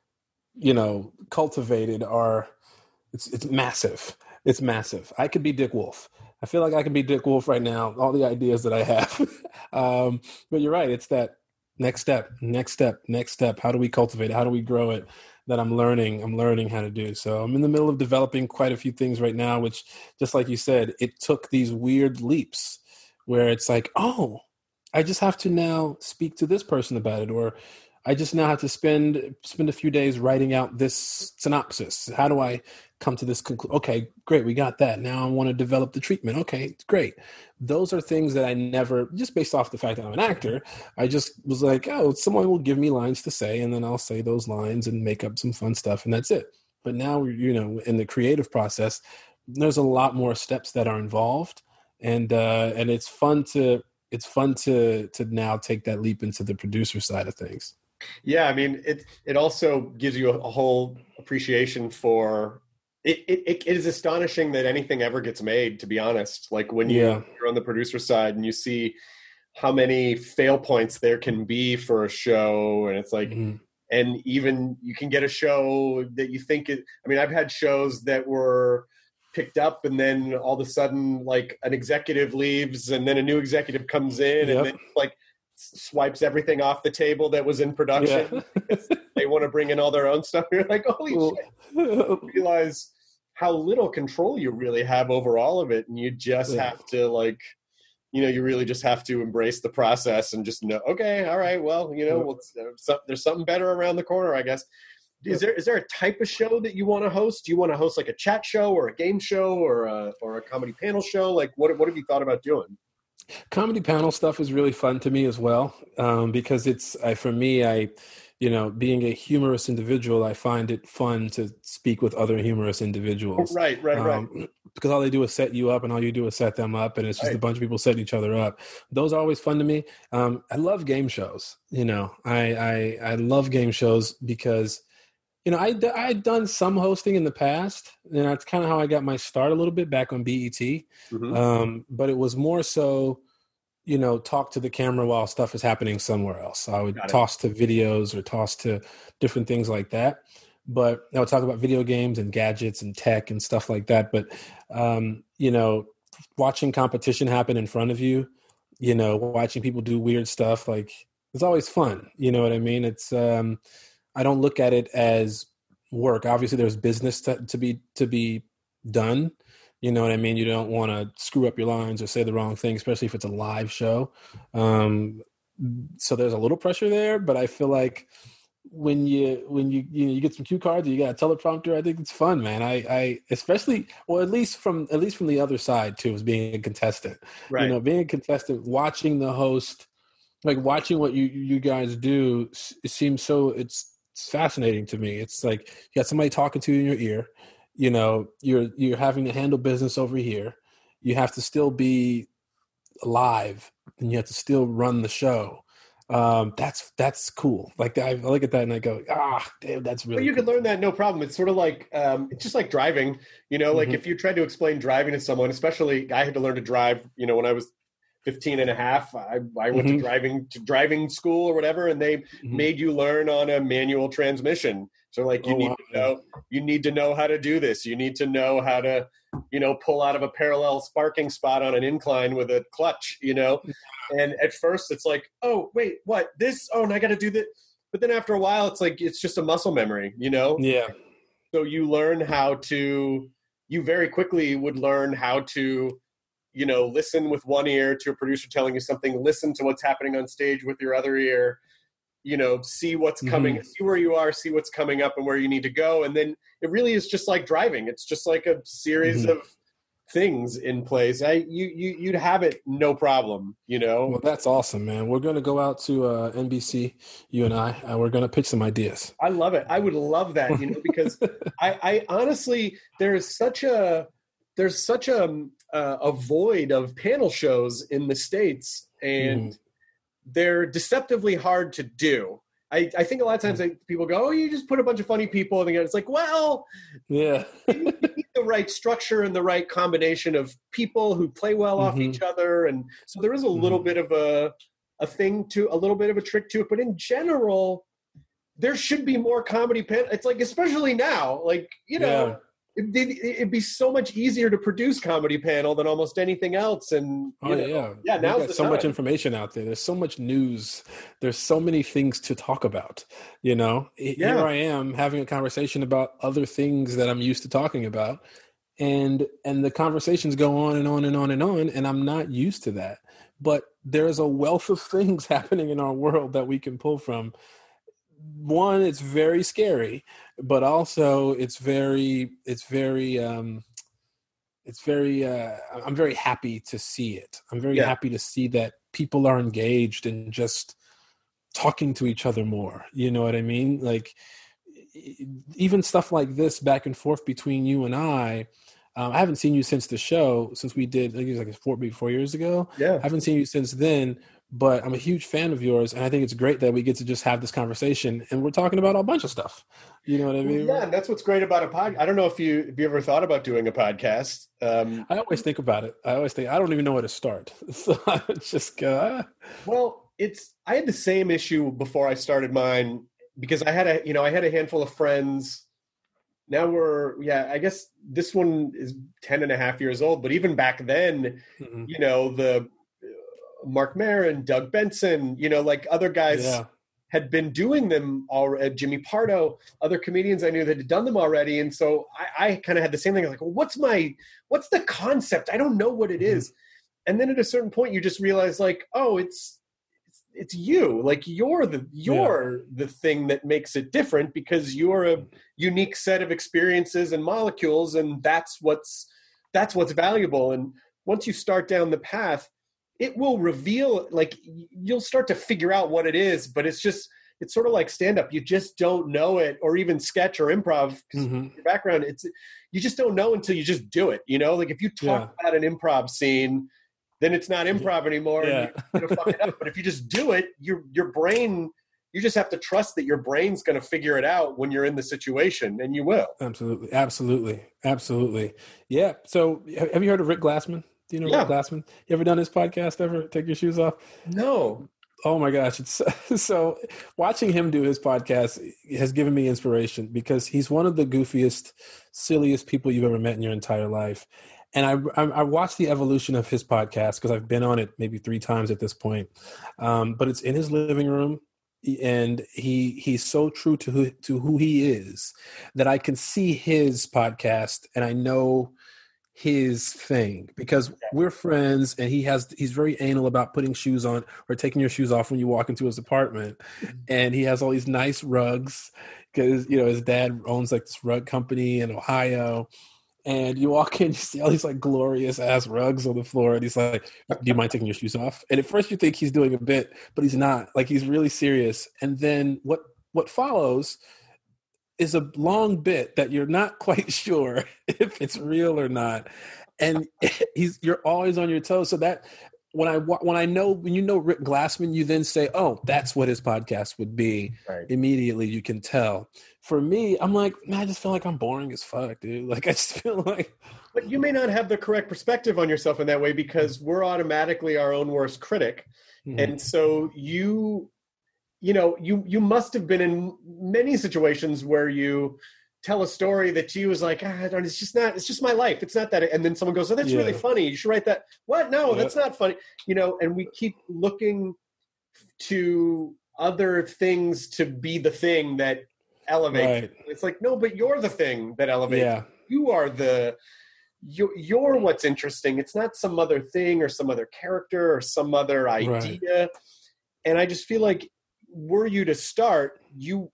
you know, cultivated are, it's it's massive. It's massive. I could be Dick Wolf. I feel like I can be Dick Wolf right now, all the ideas that I have. um, but you're right. It's that next step, next step, next step. How do we cultivate it? How do we grow it? That I'm learning, I'm learning how to do. So I'm in the middle of developing quite a few things right now, which just like you said, it took these weird leaps where it's like, oh, I just have to now speak to this person about it. Or I just now have to spend, spend a few days writing out this synopsis. How do I come to this conclusion? Okay, great. We got that. Now I want to develop the treatment. Okay, great. Those are things that I never, just based off the fact that I'm an actor, I just was like, oh, someone will give me lines to say, and then I'll say those lines and make up some fun stuff, and that's it. But now, you know, in the creative process, there's a lot more steps that are involved, and uh, and it's fun to it's fun to to now take that leap into the producer side of things. Yeah, I mean, it it also gives you a, a whole appreciation for. It, it it is astonishing that anything ever gets made, to be honest. Like when you, Yeah. you're on the producer side and you see how many fail points there can be for a show, and it's like, Mhm. and even you can get a show that you think it. I mean, I've had shows that were picked up, and then all of a sudden, like an executive leaves, and then a new executive comes in, Yep. and then like s- swipes everything off the table that was in production. Yeah. because they want to bring in all their own stuff. You're like, holy Well, shit! You realize how little control you really have over all of it, and you just Yeah. have to like, you know, you really just have to embrace the process and just know, okay, all right, well, you know, Yeah. well, so, there's something better around the corner, I guess. Is there is there a type of show that you want to host? Do you want to host like a chat show or a game show or a or a comedy panel show? Like, what what have you thought about doing? Comedy panel stuff is really fun to me as well, um, because it's I, for me, I, you know, being a humorous individual, I find it fun to speak with other humorous individuals. Right, right, right. Um, because all they do is set you up, and all you do is set them up, and it's just Right. a bunch of people setting each other up. Those are always fun to me. Um, I love game shows. You know, I I, I love game shows because, you know, I I had done some hosting in the past, and that's kind of how I got my start a little bit back on B E T. Mhm. Um, but it was more so, you know, talk to the camera while stuff is happening somewhere else. I would Got it. toss to videos or toss to different things like that. But I would talk about video games and gadgets and tech and stuff like that. But, um, you know, watching competition happen in front of you, you know, watching people do weird stuff, like it's always fun. You know what I mean? It's, um, I don't look at it as work. Obviously there's business to, to be, to be done. You know what I mean? You don't want to screw up your lines or say the wrong thing, especially if it's a live show. Um, so there's a little pressure there, but I feel like when you when you you know you get some cue cards, and you got a teleprompter, I think it's fun, man. I, I especially, or at least from at least from the other side too, as being a contestant. Right. You know, being a contestant, watching the host, like watching what you you guys do, it seems so it's, it's fascinating to me. It's like you got somebody talking to you in your ear. You know, you're you're having to handle business over here. You have to still be live, and you have to still run the show. Um, that's that's cool. Like I look at that and I go, ah, damn, that's really. But you cool. could learn that no problem. It's sort of like um, it's just like driving. You know, like Mhm. if you tried to explain driving to someone, especially I had to learn to drive. You know, when I was fifteen and a half, I, I went Mm-hmm. to driving to driving school or whatever, and they Mm-hmm. made you learn on a manual transmission. So like you Oh, need wow. to know, you need to know how to do this. You need to know how to, you know, pull out of a parallel sparking spot on an incline with a clutch, you know? And at first it's like, oh, wait, what? This? Oh, and I got to do that. But then after a while, it's like, it's just a muscle memory, you know? Yeah. So you learn how to, you very quickly would learn how to, you know, listen with one ear to a producer telling you something, listen to what's happening on stage with your other ear, you know, see what's coming, Mm-hmm. see where you are, see what's coming up and where you need to go. And then it really is just like driving. It's just like a series Mm-hmm. of things in place. I, you, you, you'd have it no problem, you know? Well, that's awesome, man. We're going to go out to uh, N B C, you and I, and we're going to pitch some ideas. I love it. I would love that, you know, because I, I honestly, there's such a, there's such a, uh, a void of panel shows in the States, and Mm. they're deceptively hard to do. I, I think a lot of times like, people go, oh, you just put a bunch of funny people, and it's like, well, Yeah. you need the right structure and the right combination of people who play well off Mhm. each other. And so there is a little Mhm. bit of a, a thing to, a little bit of a trick to it. But in general, there should be more comedy pan. It's like, especially now, like, you know, Yeah. it'd, it'd be so much easier to produce comedy panel than almost anything else. And, you Oh know, yeah, yeah, We've now's got the so much time. information out there. There's so much news. There's so many things to talk about. You know, H- Yeah. here I am having a conversation about other things that I'm used to talking about, and and the conversations go on and on and on and on, and I'm not used to that. But there's a wealth of things happening in our world that we can pull from. One, it's very scary, but also it's very, it's very, um, it's very, uh, I'm very happy to see it. I'm very Yeah. happy to see that people are engaged in just talking to each other more. You know what I mean? Like e- even stuff like this back and forth between you and I. Um, I haven't seen you since the show, since we did, I think it was like four, maybe four years ago. Yeah. I haven't seen you since then, but I'm a huge fan of yours. And I think it's great that we get to just have this conversation and we're talking about a bunch of stuff. You know what I mean? Yeah, and that's what's great about a podcast. I don't know if you if you ever thought about doing a podcast. Um, I always think about it. I always think, I don't even know where to start. So I would just go, ah. well, it's I had the same issue before I started mine because I had a you know I had a handful of friends. Now we're yeah I guess this one is ten and a half years old, but even back then, Mhm. you know the uh, Mark Maron, Doug Benson, you know like other guys. Yeah. Had been doing them already. Jimmy Pardo, other comedians I knew that had done them already, and so I, I kind of had the same thing. Like, well, what's my, what's the concept? I don't know what it Mm-hmm. is. And then at a certain point, you just realize, like, oh, it's, it's, it's you. Like you're the, you're the thing that makes it different because you're a unique set of experiences and molecules, and that's what's, that's what's valuable. And once you start down the path, it will reveal, like you'll start to figure out what it is, but it's just, it's sort of like stand up. You just don't know it, or even sketch or improv. 'Cause Mhm. your background, it's, you just don't know until you just do it. You know, like if you talk about an improv scene, then it's not improv anymore. Yeah. And you're gonna fuck it up. But if you just do it, your, your brain, you just have to trust that your brain's going to figure it out when you're in the situation, and you will. Absolutely. Absolutely. Absolutely. Yeah. So ha- have you heard of Rick Glassman? Do you know Yeah. Rick Glassman? You ever done his podcast ever? Take your shoes off? No. Oh my gosh. It's so watching him do his podcast has given me inspiration because he's one of the goofiest, silliest people you've ever met in your entire life. And I, I, I watched the evolution of his podcast because I've been on it maybe three times at this point. Um, but it's in his living room. And he he's so true to who, to who he is that I can see his podcast and I know his thing because we're friends and he has he's very anal about putting shoes on or taking your shoes off when you walk into his apartment. And he has all these nice rugs because you know his dad owns like this rug company in Ohio. And you walk in, you see all these like glorious ass rugs on the floor, and he's like, "Do you mind taking your shoes off?" And at first, you think he's doing a bit, but he's not. Like he's really serious. And then what what follows is a long bit that you're not quite sure if it's real or not. And he's you're always on your toes. So that when I when I know when you know Rick Glassman, you then say, "Oh, that's what his podcast would be." Right. Immediately, you can tell. For me, I'm like, man, I just feel like I'm boring as fuck, dude. Like I just feel like. But you may not have the correct perspective on yourself in that way because we're automatically our own worst critic, mm-hmm. and so you, you know, you you must have been in many situations where you tell a story that to you is like, ah, I don't, it's just not, it's just my life. It's not that. And then someone goes, oh, that's yeah. really funny. You should write that. What? No, yeah. that's not funny. You know, and we keep looking to other things to be the thing that elevates. Right. It's like, no, but you're the thing that elevates. Yeah. You are the, you, you're what's interesting. It's not some other thing or some other character or some other idea. Right. And I just feel like were you to start, you,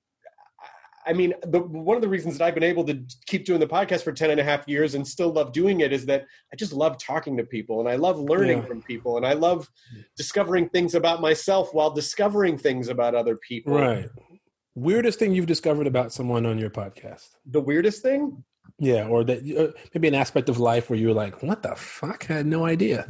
I mean, the, one of the reasons that I've been able to keep doing the podcast for ten and a half years and still love doing it is that I just love talking to people and I love learning yeah. from people and I love discovering things about myself while discovering things about other people. Right. Weirdest thing you've discovered about someone on your podcast? The weirdest thing? Yeah. Or that uh, maybe an aspect of life where you were like, what the fuck? I had no idea.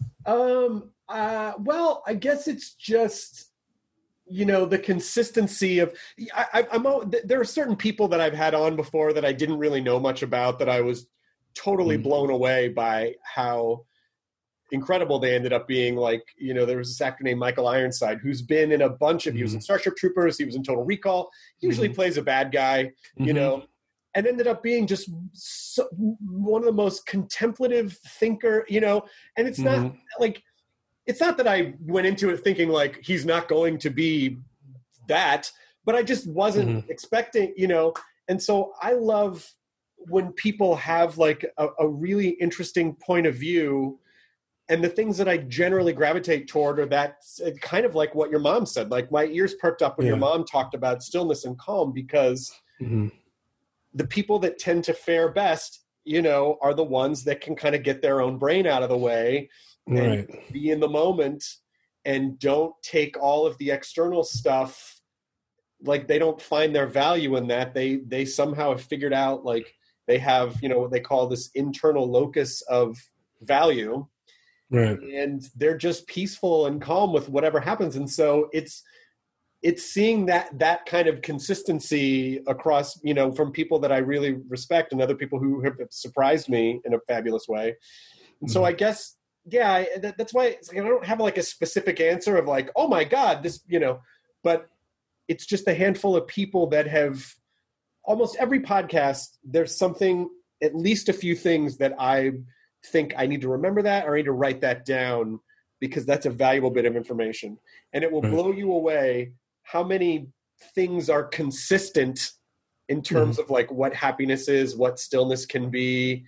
Um. Uh. Well, I guess it's just, you know, the consistency of, I, I, I'm, there are certain people that I've had on before that I didn't really know much about that I was totally mm-hmm. blown away by how incredible they ended up being. Like, you know, there was this actor named Michael Ironside who's been in a bunch of, mm-hmm. he was in Starship Troopers, he was in Total Recall, he usually mm-hmm. plays a bad guy, you mm-hmm. know, and ended up being just so, one of the most contemplative thinker, you know, and it's mm-hmm. not like, it's not that I went into it thinking like he's not going to be that, but I just wasn't mm-hmm. expecting, you know. And so I love when people have like a, a really interesting point of view, and the things that I generally gravitate toward are that kind of like what your mom said. Like my ears perked up when yeah. your mom talked about stillness and calm, because mm-hmm. the people that tend to fare best, you know, are the ones that can kind of get their own brain out of the way. And right. be in the moment and don't take all of the external stuff. Like they don't find their value in that. They, they somehow have figured out, like they have, you know, what they call this internal locus of value. Right. And they're just peaceful and calm with whatever happens. And so it's, it's seeing that, that kind of consistency across, you know, from people that I really respect and other people who have surprised me in a fabulous way. And mm-hmm. so I guess, yeah, that, that's why it's like, I don't have like a specific answer of like, oh my God, this, you know, but it's just a handful of people that have almost every podcast. There's something, at least a few things that I think I need to remember that or I need to write that down because that's a valuable bit of information. And it will mm-hmm. blow you away how many things are consistent in terms mm-hmm. of like what happiness is, what stillness can be.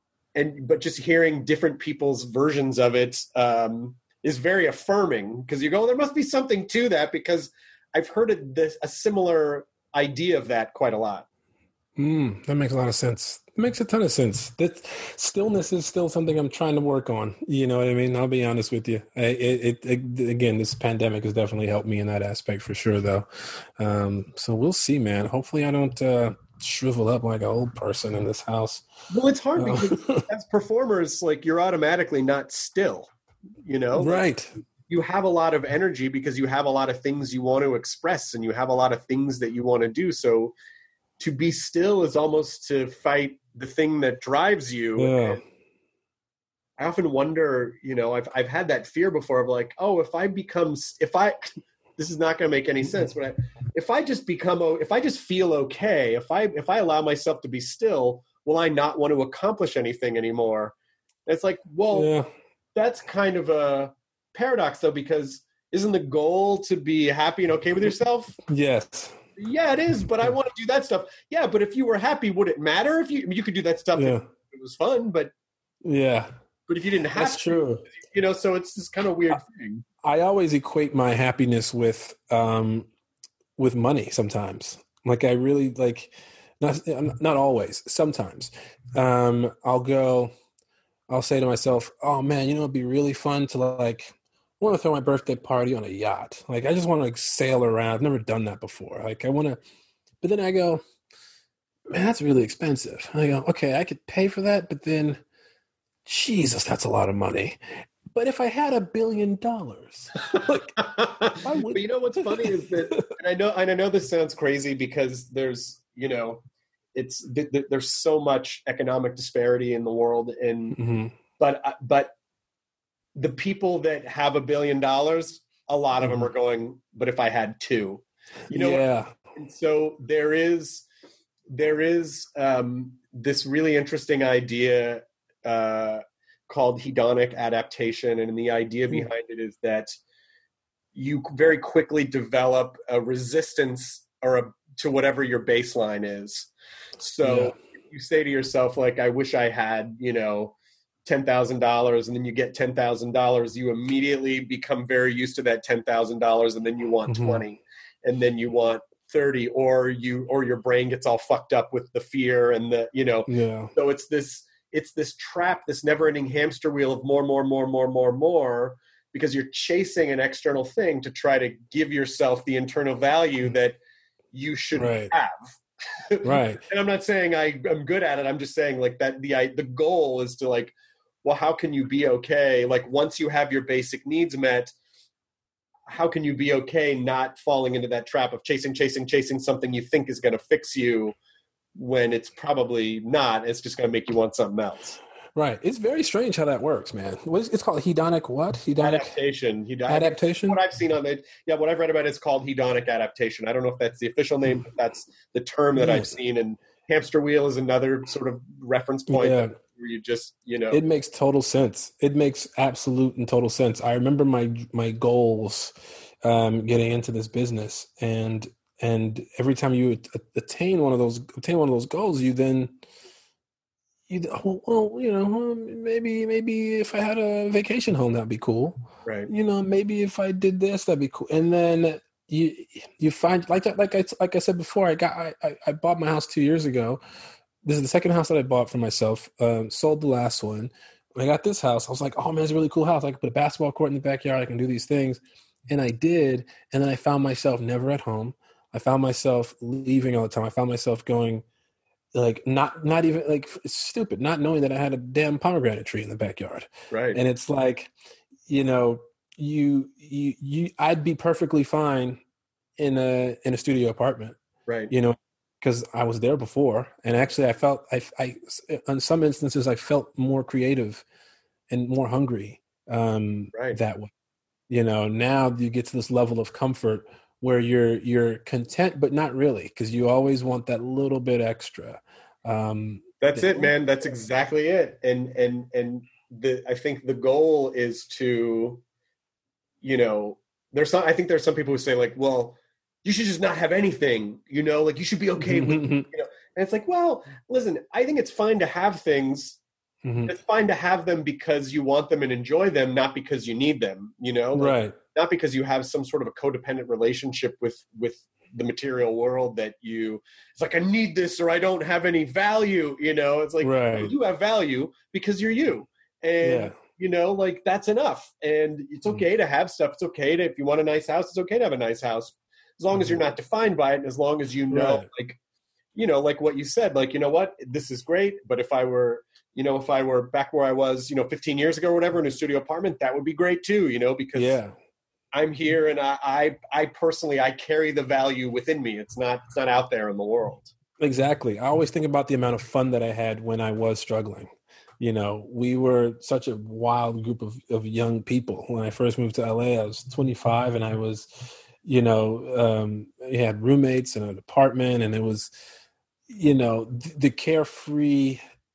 And but just hearing different people's versions of it um, is very affirming because you go, there must be something to that because I've heard it, this, a similar idea of that quite a lot. Mm, that makes a lot of sense. It makes a ton of sense. That stillness is still something I'm trying to work on. You know what I mean? I'll be honest with you. I, it, it, again, this pandemic has definitely helped me in that aspect for sure, though. Um, so we'll see, man. Hopefully, I don't. Uh, shrivel up like an old person in this house. Well, it's hard uh, because as performers, like you're automatically not still, you know? Right. Like, you have a lot of energy because you have a lot of things you want to express and you have a lot of things that you want to do. So to be still is almost to fight the thing that drives you. Yeah. And I often wonder, you know, I've, I've had that fear before of like, oh, if I become, if I, this is not going to make any sense, but I, if I just become, if I just feel okay, if I, if I allow myself to be still, will I not want to accomplish anything anymore? And it's like, well, yeah. that's kind of a paradox though, because isn't the goal to be happy and okay with yourself? Yes. Yeah, it is. But I want to do that stuff. Yeah. But if you were happy, would it matter if you, I mean, you could do that stuff? Yeah. If it was fun, but yeah, but if you didn't have that's to, true. You know, so it's this kind of weird I, thing. I always equate my happiness with, um, with money sometimes. Like I really like, not, not always, sometimes, um, I'll go, I'll say to myself, oh man, you know, it'd be really fun to like, I want to throw my birthday party on a yacht. Like, I just want to like sail around. I've never done that before. Like I want to, but then I go, man, that's really expensive. And I go, okay, I could pay for that, but then Jesus, that's a lot of money. but if I had a billion dollars, like, but you know what's funny is that, and I know, and I know this sounds crazy because there's, you know, it's th- th- there's so much economic disparity in the world, and mm-hmm. but but the people that have a billion dollars, a lot of mm-hmm. them are going, but if I had two, you know, yeah. And so there is there is um, this really interesting idea uh, called hedonic adaptation, and the idea behind it is that you very quickly develop a resistance or a, to whatever your baseline is. So yeah. you say to yourself, like, I wish I had, you know, ten thousand dollars, and then you get ten thousand dollars, you immediately become very used to that ten thousand dollars, and then you want mm-hmm. twenty, and then you want thirty, or you, or your brain gets all fucked up with the fear and the, you know, yeah. so it's this, it's this trap, this never ending hamster wheel of more, more, more, more, more, more, because you're chasing an external thing to try to give yourself the internal value that you should right. have. Right. And I'm not saying I, I'm good at it. I'm just saying, like, that the I, the goal is to, like, well, how can you be okay? Like, once you have your basic needs met, how can you be okay not falling into that trap of chasing, chasing, chasing something you think is going to fix you when it's probably not? It's just going to make you want something else. Right. It's very strange how that works, man. What is, it's called hedonic what? Hedonic adaptation. Hedonic, adaptation? What I've seen on it, yeah, what I've read about it is called hedonic adaptation. I don't know if that's the official name, but that's the term that yeah. I've seen. And hamster wheel is another sort of reference point yeah. where you just, you know. It makes total sense. It makes absolute and total sense. I remember my my goals um, getting into this business, and and every time you attain one of those attain one of those goals, you then you well, you know, maybe maybe if I had a vacation home, that'd be cool. Right. You know, maybe if I did this, that'd be cool. And then you you find like that, like I like I said before, I got I I bought my house two years ago. This is the second house that I bought for myself. Um, sold the last one. When I got this house, I was like, oh man, it's a really cool house. I can put a basketball court in the backyard. I can do these things. And I did. And then I found myself never at home. I found myself leaving all the time. I found myself going like, not, not even like, it's stupid, not knowing that I had a damn pomegranate tree in the backyard. Right. And it's like, you know, you, you, you, I'd be perfectly fine in a, in a studio apartment. Right. You know, because I was there before, and actually I felt, I, I, in some instances, I felt more creative and more hungry um, right. that way. You know, now you get to this level of comfort where you're you're content, but not really, because you always want that little bit extra. Um, That's it, man. That's exactly it. And and and the I think the goal is to, you know, there's some. I think there's some people who say, like, well, you should just not have anything, you know, like you should be okay with, you know, and it's like, well, listen, I think it's fine to have things. Mm-hmm. It's fine to have them because you want them and enjoy them, not because you need them, you know, like, right. not because you have some sort of a codependent relationship with, with the material world that you, it's like, I need this or I don't have any value, you know, it's like, right. well, you have value because you're you. And, yeah. you know, like that's enough. And it's okay mm-hmm. to have stuff. It's okay to, if you want a nice house, it's okay to have a nice house. As long as you're not defined by it, and as long as you know, right. like, you know, like what you said, like, you know what, this is great, but if I were, you know, if I were back where I was, you know, fifteen years ago or whatever in a studio apartment, that would be great too, you know, because yeah. I'm here and I, I, I personally, I carry the value within me. It's not, it's not out there in the world. Exactly. I always think about the amount of fun that I had when I was struggling. You know, we were such a wild group of, of young people. When I first moved to L A, I was twenty-five and I was, you know, um, he had roommates in an apartment, and it was, you know, th- the carefree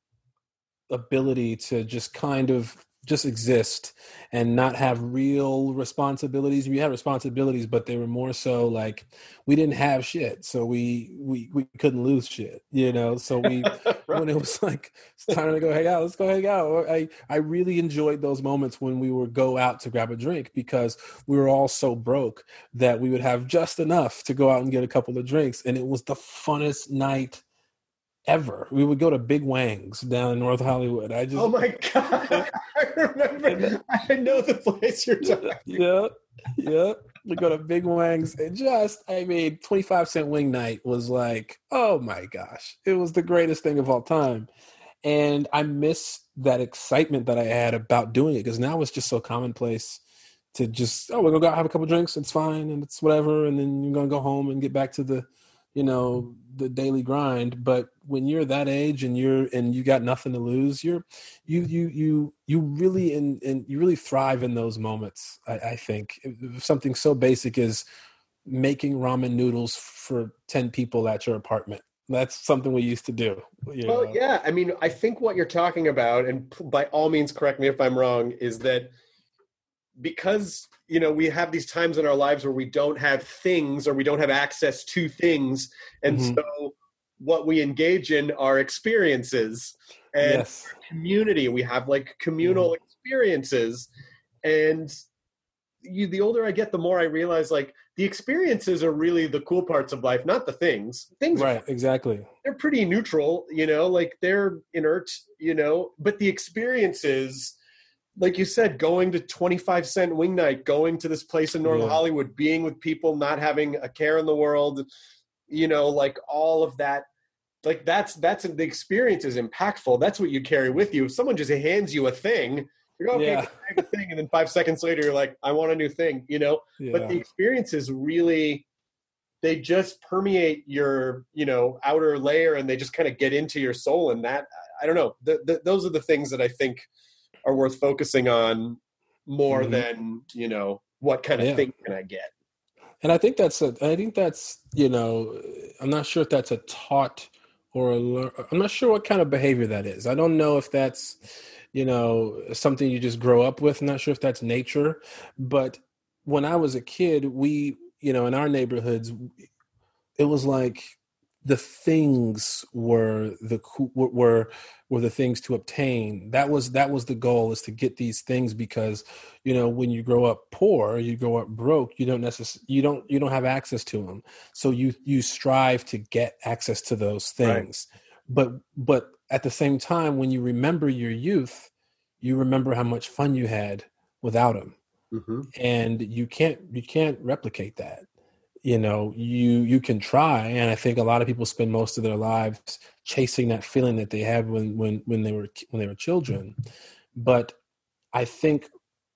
ability to just kind of just exist and not have real responsibilities. We had responsibilities, but they were more so like we didn't have shit, so we we we couldn't lose shit, you know. So we right. when it was like it's time to go hang out, let's go hang out. I I really enjoyed those moments when we would go out to grab a drink because we were all so broke that we would have just enough to go out and get a couple of drinks, and it was the funnest night ever. We would go to Big Wang's down in North Hollywood. I just oh my god, I remember. I know the place you're talking. Yeah, yeah. We go to Big Wang's, and just I mean, twenty-five cent wing night was like, oh my gosh, it was the greatest thing of all time. And I miss that excitement that I had about doing it, because now it's just so commonplace to just, oh, we're going to go have a couple drinks. It's fine. And it's whatever. And then you're going to go home and get back to the, you know, the daily grind. But when you're that age and you're, and you got nothing to lose, you're, you, you, you, you really, and and you really thrive in those moments. I, I think something so basic as making ramen noodles for ten people at your apartment. That's something we used to do. You well, know? yeah. I mean, I think what you're talking about, and by all means, correct me if I'm wrong, is that because, you know, we have these times in our lives where we don't have things or we don't have access to things. And mm-hmm. so what we engage in are experiences and yes. community. We have like communal mm-hmm. experiences. And you, the older I get, the more I realize like the experiences are really the cool parts of life, not the things. Things right, are, exactly. They're pretty neutral, you know, like they're inert, you know, but the experiences, like you said, going to twenty-five cent wing night, going to this place in North yeah. Hollywood, being with people, not having a care in the world, you know, like all of that, like that's, that's the experience is impactful. That's what you carry with you. If someone just hands you a thing, you're okay, yeah. I have a thing. And then five seconds later, you're like, I want a new thing, you know, yeah. but the experiences really, they just permeate your, you know, outer layer and they just kind of get into your soul. And that, I don't know, the, the, those are the things that I think are worth focusing on more mm-hmm. than, you know, what kind of yeah. thing can I get? And I think that's, a, I think that's, you know, I'm not sure if that's a taught or a lear- I'm not sure what kind of behavior that is. I don't know if that's, you know, something you just grow up with. I'm not sure if that's nature, but when I was a kid, we, you know, in our neighborhoods, it was like the things were the were were the things to obtain. That was that was the goal, is to get these things, because, you know, when you grow up poor, you grow up broke, you don't necessarily you don't you don't have access to them. So you you strive to get access to those things. Right. But but at the same time, when you remember your youth, you remember how much fun you had without them. Mm-hmm. And you can't you can't replicate that. You know, you you can try, and I think a lot of people spend most of their lives chasing that feeling that they had when when when they were when they were children. But I think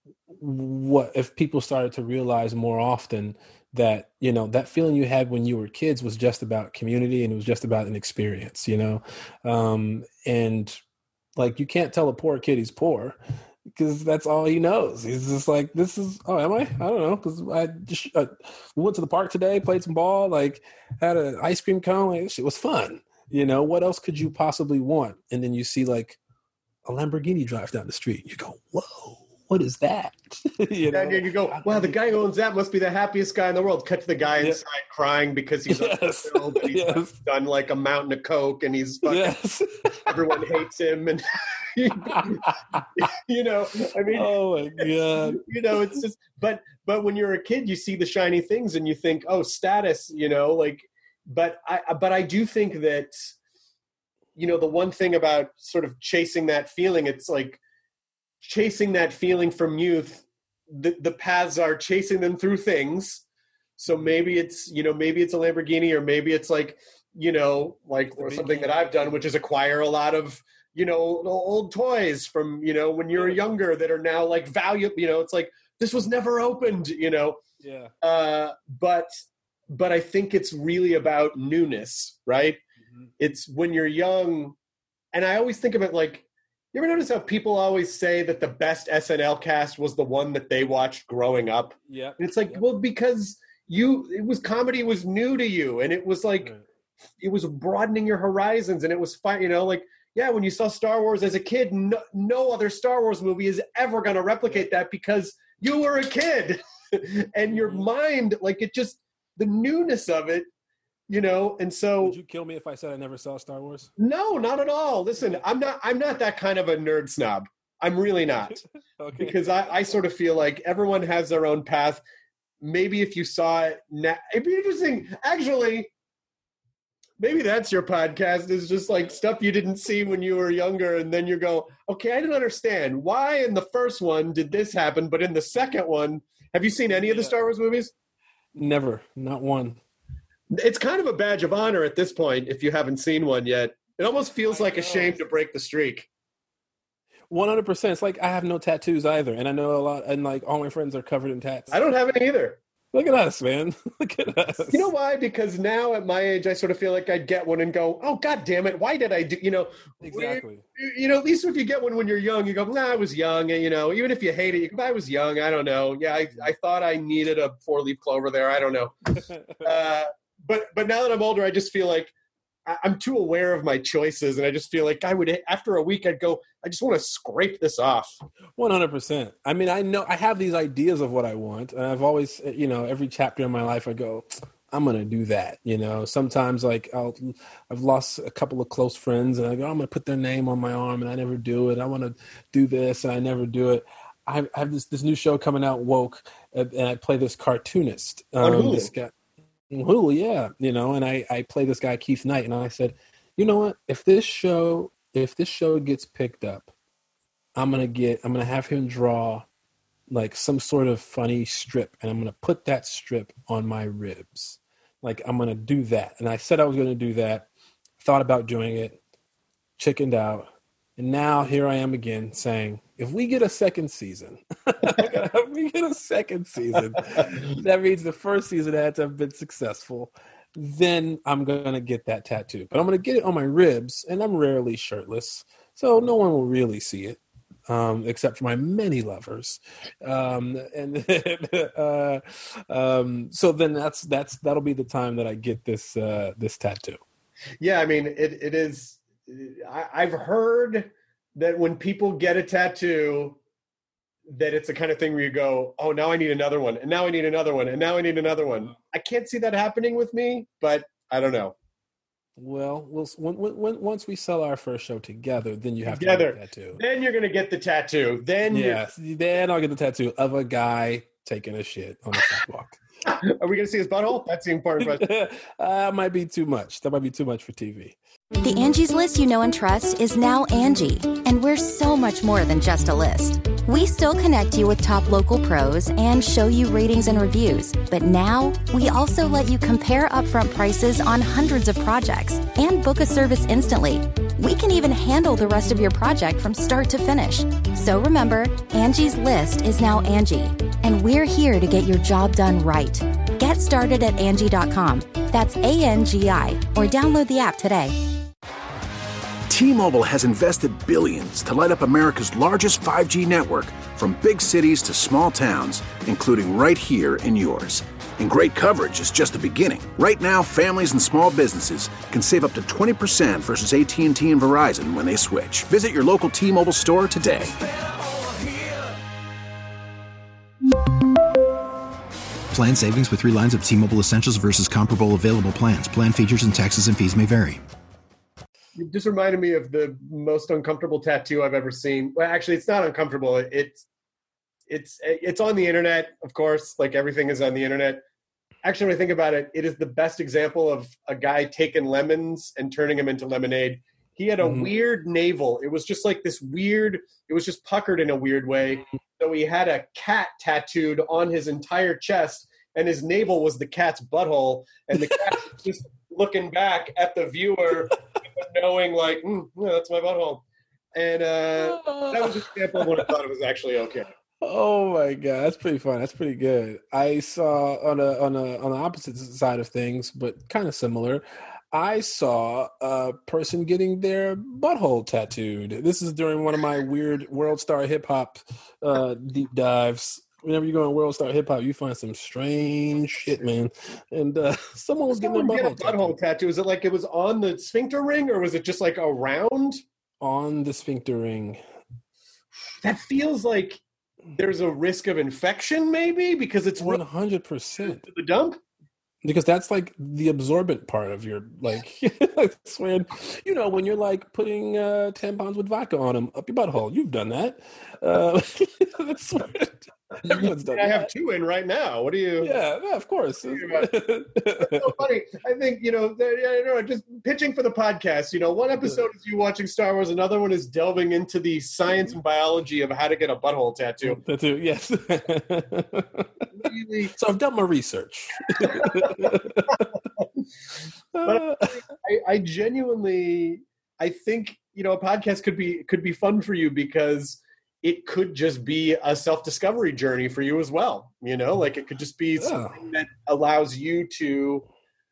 what if people started to realize more often that, you know, that feeling you had when you were kids was just about community, and it was just about an experience, you know, um, and like you can't tell a poor kid he's poor, because that's all he knows. He's just like, this is, oh, am I? I don't know. Because I just uh, we went to the park today, played some ball, like had an ice cream cone. Like, it was fun. You know, what else could you possibly want? And then you see like a Lamborghini drive down the street. You go, whoa, what is that? you know? And then you go, wow, the guy who owns that must be the happiest guy in the world. Cut to the guy yeah. inside crying because he's yes. unfulfilled, and he's yes. done like a mountain of coke, and he's fucking, yes. everyone hates him, and you know, I mean, oh my God, you know, it's just, but, but when you're a kid, you see the shiny things and you think, oh, status, you know, like, but I, but I do think that, you know, the one thing about sort of chasing that feeling, it's like chasing that feeling from youth, the, the paths are chasing them through things. So maybe it's, you know, maybe it's a Lamborghini, or maybe it's like, you know, like, or something that I've done, which is acquire a lot of, you know, old toys from, you know, when you were younger that are now like valuable, you know, it's like, this was never opened, you know? Yeah. Uh, but, but I think it's really about newness, right? Mm-hmm. It's when you're young. And I always think of it like, you ever notice how people always say that the best S N L cast was the one that they watched growing up? Yeah. And it's like, yep. well, because you, it was comedy was new to you. And it was like, right. it was broadening your horizons, and it was fun, you know, like, yeah, when you saw Star Wars as a kid, no, no other Star Wars movie is ever going to replicate that, because you were a kid and your mind, like it just, the newness of it, you know, and so. Would you kill me if I said I never saw Star Wars? No, not at all. Listen, I'm not, I'm not that kind of a nerd snob. I'm really not. Okay. Because I, I sort of feel like everyone has their own path. Maybe if you saw it, now, it'd be interesting. Actually, maybe that's your podcast, is just like stuff you didn't see when you were younger. And then you go, okay, I didn't understand. Why in the first one did this happen? But in the second one, have you seen any of the Star Wars movies? Never, not one. It's kind of a badge of honor at this point if you haven't seen one yet. It almost feels like a shame to break the streak. one hundred percent. It's like I have no tattoos either. And I know a lot, and like all my friends are covered in tats. I don't have any either. Look at us, man. Look at us. You know why? Because now at my age, I sort of feel like I'd get one and go, oh, God damn it. Why did I do, you know? Exactly. You, you know, at least if you get one when you're young, you go, nah, I was young. And, you know, even if you hate it, you go, I was young. I don't know. Yeah, I, I thought I needed a four-leaf clover there. I don't know. uh, but but now that I'm older, I just feel like I, I'm too aware of my choices. And I just feel like I would, after a week, I'd go, I just want to scrape this off. one hundred percent. I mean, I know I have these ideas of what I want. And I've always, you know, every chapter in my life, I go, I'm going to do that. You know, sometimes like I'll, I've lost a couple of close friends and I go, I'm going to put their name on my arm and I never do it. I want to do this and I never do it. I have this, this new show coming out, Woke, and I play this cartoonist. Um, On Hulu. This guy, Hulu, yeah. You know, and I, I play this guy, Keith Knight. And I said, you know what? If this show, if this show gets picked up, I'm going to get, I'm going to have him draw like some sort of funny strip and I'm going to put that strip on my ribs. Like I'm going to do that. And I said I was going to do that. Thought about doing it, chickened out. And now here I am again saying, if we get a second season, if we get a second season, that means the first season had to have been successful. Then I'm going to get that tattoo. But I'm going to get it on my ribs and I'm rarely shirtless. So no one will really see it. Um, except for my many lovers, um, and uh, um, so then that's that's that'll be the time that I get this uh, this tattoo. Yeah, I mean, it it is. I, I've heard that when people get a tattoo, that it's the kind of thing where you go, "Oh, now I need another one, and now I need another one, and now I need another one." I can't see that happening with me, but I don't know. Well, we'll when, when, once we sell our first show together, then you have together. to get the tattoo. Then you're going to get the tattoo. Then yes, then I'll get the tattoo of a guy taking a shit on the sidewalk. Are we going to see his butthole? That's the important question. uh, might be too much. That might be too much for T V. The Angie's List you know and trust is now Angie, and we're so much more than just a list. We still connect you with top local pros and show you ratings and reviews, but now we also let you compare upfront prices on hundreds of projects and book a service instantly. We can even handle the rest of your project from start to finish. So remember, Angie's List is now Angie, and we're here to get your job done right. Get started at Angie dot com. That's A N G I, or download the app today. T-Mobile has invested billions to light up America's largest five G network, from big cities to small towns, including right here in yours. And great coverage is just the beginning. Right now, families and small businesses can save up to twenty percent versus A T and T and Verizon when they switch. Visit your local T-Mobile store today. Plan savings with three lines of T-Mobile Essentials versus comparable available plans. Plan features and taxes and fees may vary. It just reminded me of the most uncomfortable tattoo I've ever seen. Well, actually, it's not uncomfortable. It's it's it's on the internet, of course. Like everything is on the internet. Actually, when I think about it, it is the best example of a guy taking lemons and turning them into lemonade. He had a mm-hmm. weird navel. It was just like this weird, it was just puckered in a weird way. So he had a cat tattooed on his entire chest, and his navel was the cat's butthole. And the cat was just looking back at the viewer, knowing like, mm, yeah, that's my butthole. And uh, that was an example of when I thought it was actually okay. Oh my god, that's pretty fun. That's pretty good. I saw on a on a on the opposite side of things, but kind of similar. I saw a person getting their butthole tattooed. This is during one of my weird World Star Hip Hop uh, deep dives. Whenever you go on World Star Hip Hop, you find some strange shit, man. And uh, someone was getting their butthole, get a butthole tattoo. tattoo. Was it like it was on the sphincter ring, or was it just like around? On the sphincter ring. That feels like there's a risk of infection, maybe, because it's one hundred percent to the dump. Because that's like the absorbent part of your, like, it's when, you know, when you're like putting uh, tampons with vodka on them up your butthole. You've done that. Uh, that's what, everyone's done I that. have two in right now. What do you? Yeah, yeah of course. It's so funny. I think, you know, you know, just pitching for the podcast, you know, one episode is you watching Star Wars, another one is delving into the science and biology of how to get a butthole tattoo. Tattoo, yes. Really? So I've done my research. But I, I genuinely, I think, you know, a podcast could be could be fun for you because it could just be a self-discovery journey for you as well. You know, like it could just be yeah. something that allows you to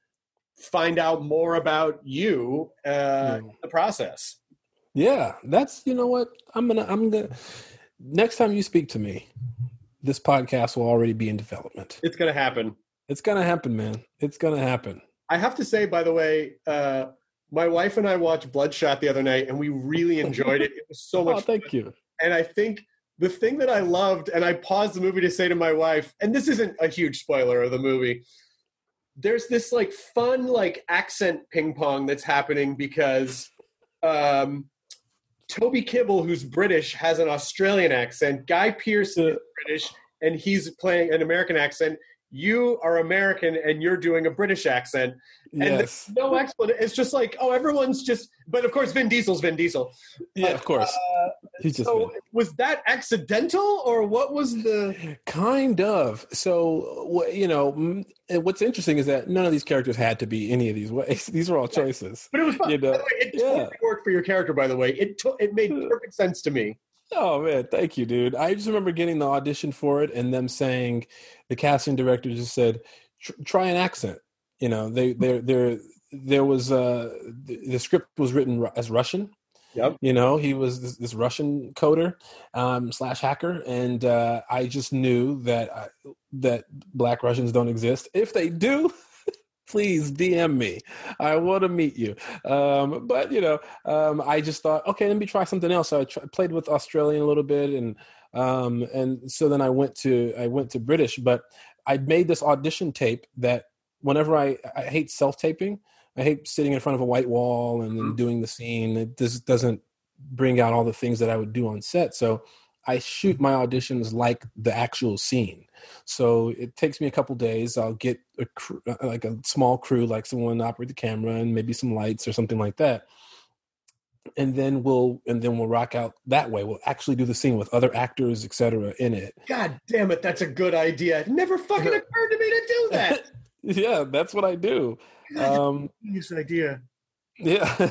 find out more about you uh, mm. in the process. Yeah, that's, you know what, I'm going to, I'm going to, next time you speak to me, this podcast will already be in development. It's going to happen. It's going to happen, man. It's going to happen. I have to say, by the way, uh, my wife and I watched Bloodshot the other night, and we really enjoyed it. It was so much oh, thank fun. you. And I think the thing that I loved, and I paused the movie to say to my wife, and this isn't a huge spoiler of the movie, there's this like fun like accent ping pong that's happening because um, Toby Kebbell, who's British, has an Australian accent. Guy Pearce is British, and he's playing an American accent. You are American and you're doing a British accent. And yes. there's no explanation. It's just like, oh, everyone's just, but of course, Vin Diesel's Vin Diesel. Yeah, of course. Uh, He's just so Vin. Was that accidental or what was the? Kind of. So, you know, what's interesting is that none of these characters had to be any of these ways. These are all choices. But it was fun. You know? By the way, it yeah. totally worked for your character, by the way. It, to- it made perfect sense to me. Oh man, thank you, dude. I just remember getting the audition for it and them saying, the casting director just said, try an accent. You know, they, there, there, there was uh, the, the script was written as Russian. Yep. You know, he was this, this Russian coder um, slash hacker, and uh, I just knew that I, that Black Russians don't exist. If they do, please D M me. I want to meet you. Um, but, you know, um, I just thought, okay, let me try something else. So I tr- played with Australian a little bit. And um, and so then I went to I went to British. But I made this audition tape that whenever I, I hate self-taping. I hate sitting in front of a white wall and then doing the scene. It just doesn't bring out all the things that I would do on set. So I shoot my auditions like the actual scene. So it takes me a couple days. I'll get a crew, like a small crew, like someone to operate the camera and maybe some lights or something like that. And then we'll and then we'll rock out that way. We'll actually do the scene with other actors, et cetera, in it. God damn it, that's a good idea. It never fucking occurred to me to do that. Yeah, that's what I do. God, um, genius idea. Yeah. so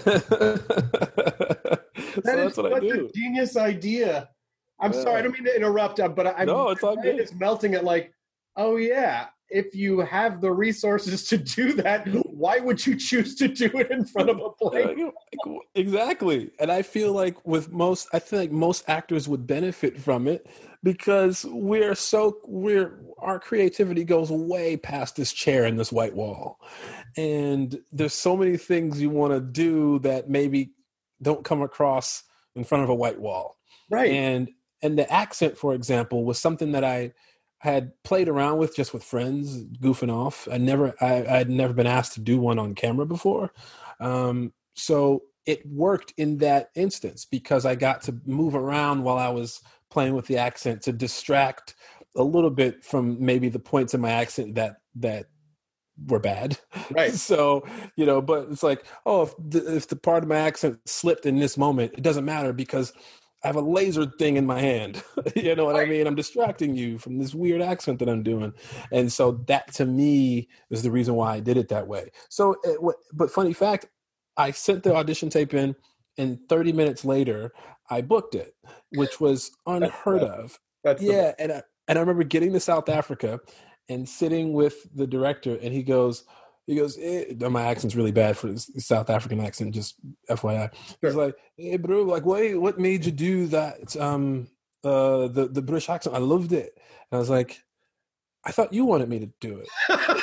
that that's is what I such do. a genius idea. I'm Yeah. sorry, I don't mean to interrupt, uh, but I'm No, it's all good. It's melting at like, oh yeah, if you have the resources to do that, why would you choose to do it in front of a plane? Exactly. And I feel like with most, I feel like most actors would benefit from it because we're so, we're, our creativity goes way past this chair and this white wall. And there's so many things you want to do that maybe don't come across in front of a white wall. Right. And, and the accent, for example, was something that I had played around with just with friends, goofing off. I never, I had never been asked to do one on camera before. Um, so it worked in that instance because I got to move around while I was playing with the accent to distract a little bit from maybe the points in my accent that, that were bad. Right. So, you know, but it's like, oh, if the, if the part of my accent slipped in this moment, it doesn't matter because I have a laser thing in my hand. You know what I mean? I'm distracting you from this weird accent that I'm doing. And so that to me is the reason why I did it that way. So, it, but funny fact, I sent the audition tape in and thirty minutes later I booked it, which was unheard That's of. That's yeah. And I, and I remember getting to South Africa and sitting with the director and he goes, He goes, eh, my accent's really bad for his South African accent, just F Y I. He's like, hey, bro, like, what, what made you do that? Um, uh, the, the British accent, I loved it. And I was like, I thought you wanted me to do it.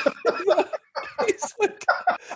He's like,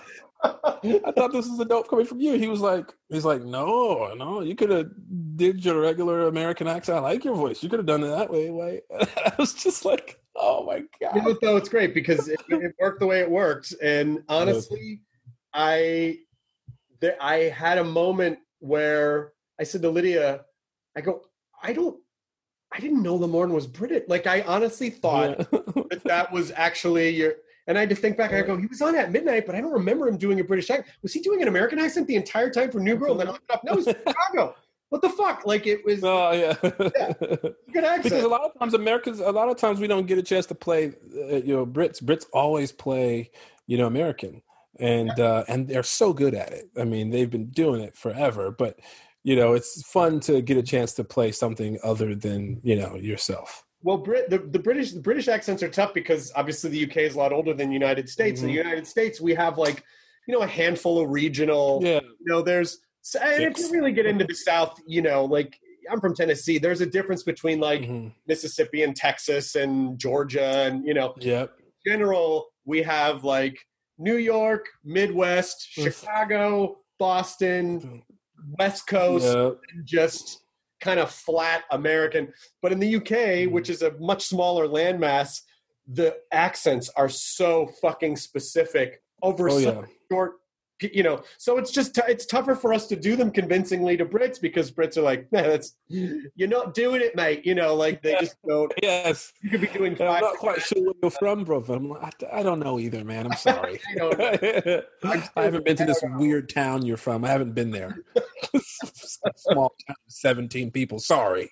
I thought this was a dope coming from you. He was like, he's like, no, no, you could have did your regular American accent. I like your voice. You could have done it that way. Like, I was just like, oh my God. You know, though, it's great because it, it worked the way it worked. And honestly, I there, I had a moment where I said to Lydia, I go, I don't, I didn't know Lamorne was British. Like, I honestly thought yeah. that that was actually your, and I had to think back and I go, he was on At Midnight, but I don't remember him doing a British accent. Was he doing an American accent the entire time for New Girl? And then I looked up, no, he's from Chicago. What the fuck? Like it was. Oh yeah. yeah. Good accent. Because a lot of times Americans, a lot of times we don't get a chance to play. Uh, you know, Brits. Brits always play, you know, American. and uh, and they're so good at it. I mean, they've been doing it forever, but you know, it's fun to get a chance to play something other than, you know, yourself. Well, Brit, the, the British the British accents are tough because obviously the U K is a lot older than the United States. Mm-hmm. In the United States, we have like, you know, a handful of regional. Yeah. You know, there's and Six. If you really get into the South, you know, like I'm from Tennessee. There's a difference between like mm-hmm. Mississippi and Texas and Georgia, and you know, yep. in general, we have like New York, Midwest, Chicago, Boston, West Coast, yep. and just kind of flat American. But in the U K, mm-hmm. which is a much smaller landmass, the accents are so fucking specific over oh, so yeah. short, you know. So it's just, t- it's tougher for us to do them convincingly to Brits because Brits are like, man, that's, you're not doing it, mate. You know, like they just don't. Yes. You could be doing five I'm not quite sure where you're from, bro. I'm like, I don't know either, man. I'm sorry. I, don't know. I haven't been to this weird town you're from. I haven't been there. Small town, seventeen people. Sorry.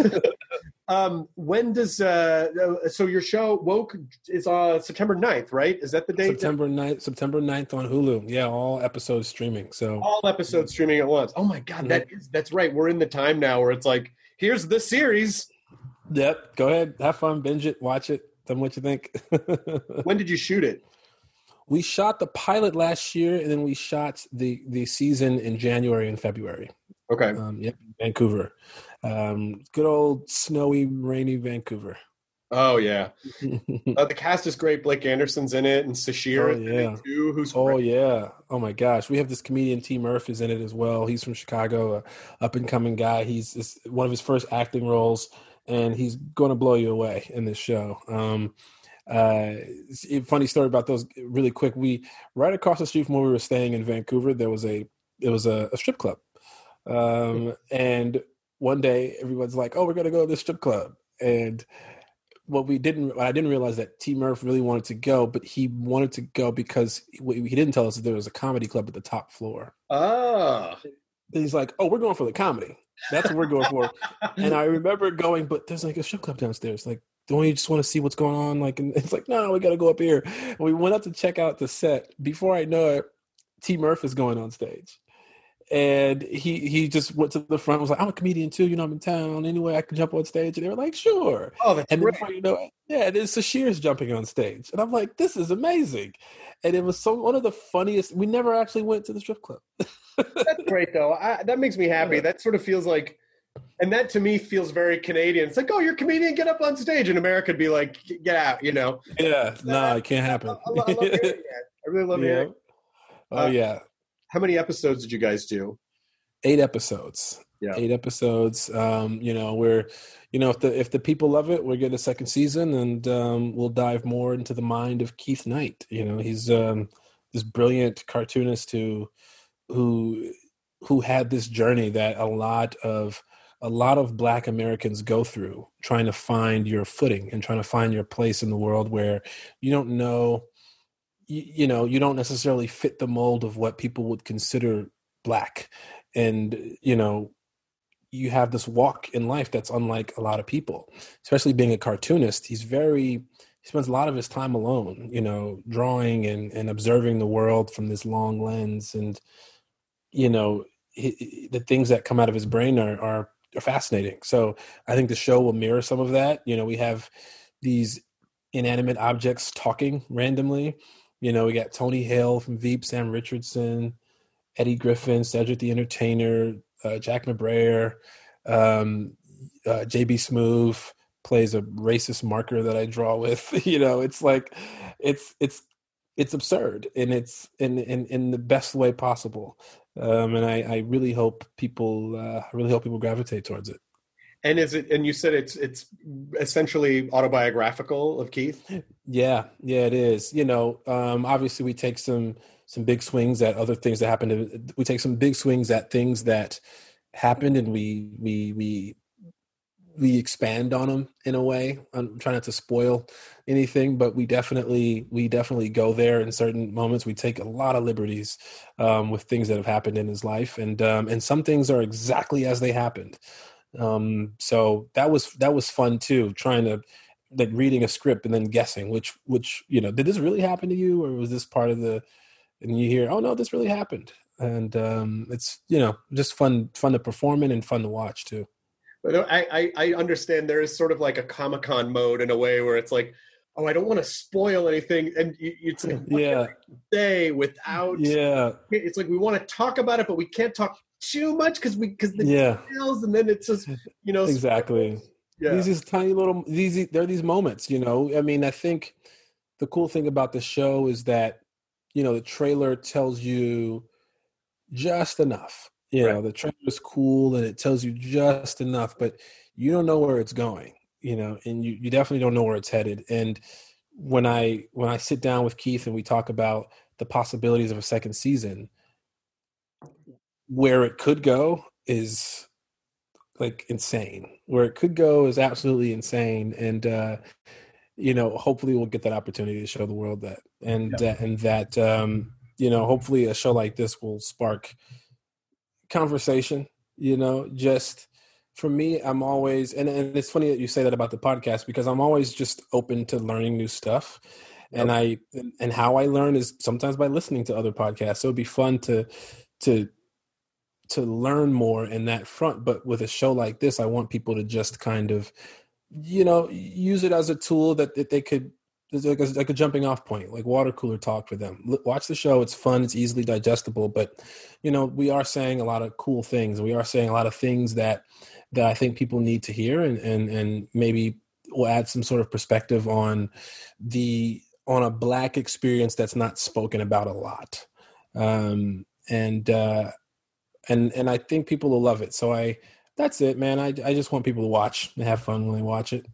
um, when does, uh, so your show Woke is uh, September ninth, right? Is that the date? September ninth, September ninth on Hulu. Yeah, all episodes streaming. So all episodes streaming at once. Oh my God, mm-hmm. that is, that's right. We're in the time now where it's like, here's the series. Yep. Go ahead. Have fun. Binge it. Watch it. Tell me what you think. When did you shoot it? We shot the pilot last year, and then we shot the, the season in January and February. Okay. Um, yep. Vancouver. Um, good old snowy, rainy Vancouver. Oh, yeah. uh, the cast is great. Blake Anderson's in it, and Sashir oh, is yeah. in it too. Who's oh, great. yeah. Oh, my gosh. We have this comedian, T. Murph, is in it as well. He's from Chicago, a up-and-coming guy. He's it's one of his first acting roles, and he's going to blow you away in this show. Um, uh, funny story about those really quick. We, right across the street from where we were staying in Vancouver, there was a, it was a, a strip club. Um, and one day everyone's like, oh, we're going to go to this strip club. And what we didn't, I didn't realize that T. Murph really wanted to go, but he wanted to go because what he didn't tell us that there was a comedy club at the top floor. Oh. And he's like, oh, we're going for the comedy. That's what we're going for. And I remember going, but there's like a strip club downstairs. Like, don't you just want to see what's going on? Like, and it's like, no, we got to go up here. And we went up to check out the set. Before I know it, T. Murph is going on stage. And he he just went to the front and was like, I'm a comedian too, you know, I'm in town. Anyway, I can jump on stage. And they were like, sure. Oh, that's and then great. before you know it, yeah, and then Sashir's jumping on stage. And I'm like, this is amazing. And it was so one of the funniest. We never actually went to the strip club. That's great, though. I, that makes me happy. Yeah. That sort of feels like, and that to me feels very Canadian. It's like, oh, you're a comedian, get up on stage. And America would be like, get out, you know? Yeah, no, nah, it can't happen. I, I, love, I love hearing that. I really love yeah. hearing Oh, uh, yeah. How many episodes did you guys do? Eight episodes. Yeah. Eight episodes. Um, you know, we're, you know, if the if the people love it, we'll get a second season, and um, we'll dive more into the mind of Keith Knight. You know, he's um, this brilliant cartoonist who who who had this journey that a lot of a lot of Black Americans go through, trying to find your footing and trying to find your place in the world where you don't know, you, you know, you don't necessarily fit the mold of what people would consider Black. And, you know, you have this walk in life that's unlike a lot of people, especially being a cartoonist. He's very, he spends a lot of his time alone, you know, drawing and, and observing the world from this long lens. And, you know, he, the things that come out of his brain are, are, are fascinating. So I think the show will mirror some of that. You know, we have these inanimate objects talking randomly. You know, we got Tony Hale from Veep, Sam Richardson, Eddie Griffin, Cedric the Entertainer, uh, Jack McBrayer, um, uh, J B Smoove plays a racist marker that I draw with. You know, it's like, it's it's it's absurd, and it's in in, in the best way possible. Um, and I, I really hope people, uh, I really hope people gravitate towards it. And is it? And you said it's it's essentially autobiographical of Keith. Yeah, yeah, it is. You know, um, obviously we take some. some big swings at other things that happened. We take some big swings at things that happened, and we we we we expand on them in a way. I'm trying not to spoil anything, but we definitely we definitely go there in certain moments. We take a lot of liberties um, with things that have happened in his life, and um, and some things are exactly as they happened. Um, so that was that was fun too. Trying to like reading a script and then guessing which which you know, did this really happen to you, or was this part of the and you hear, oh no, this really happened. And um, it's, you know, just fun, fun to perform in and fun to watch too. But I, I, I understand there is sort of like a Comic-Con mode in a way where it's like, oh, I don't want to spoil anything. And you, it's like, what yeah. can I say without, yeah. It's like, we want to talk about it, but we can't talk too much because we, because the yeah. details, and then it's just, you know. Exactly. Yeah. These is tiny little, these, there are these moments, you know, I mean, I think the cool thing about the show is that, you know, the trailer tells you just enough. You know, the trailer is cool and it tells you just enough, but you don't know where it's going, you know, and you, you definitely don't know where it's headed. And when I when I sit down with Keith and we talk about the possibilities of a second season, where it could go is like insane. Where it could go is absolutely insane. And uh, you know, hopefully we'll get that opportunity to show the world that, and Yeah. uh, and that um, you know, hopefully a show like this will spark conversation, you know. Just for me, I'm always, and, and it's funny that you say that about the podcast, because I'm always just open to learning new stuff. Yep. And I, and how I learn is sometimes by listening to other podcasts. So it'd be fun to, to, to learn more in that front. But with a show like this, I want people to just kind of, you know, use it as a tool that, that they could, it's like a, like a jumping off point, like water cooler talk for them. L- watch the show. It's fun. It's easily digestible, but you know, we are saying a lot of cool things. We are saying a lot of things that, that I think people need to hear, and, and, and maybe we'll add some sort of perspective on the, on a Black experience that's not spoken about a lot. Um, and, uh, and, and I think people will love it. So I, that's it, man. I, I just want people to watch and have fun when they watch it.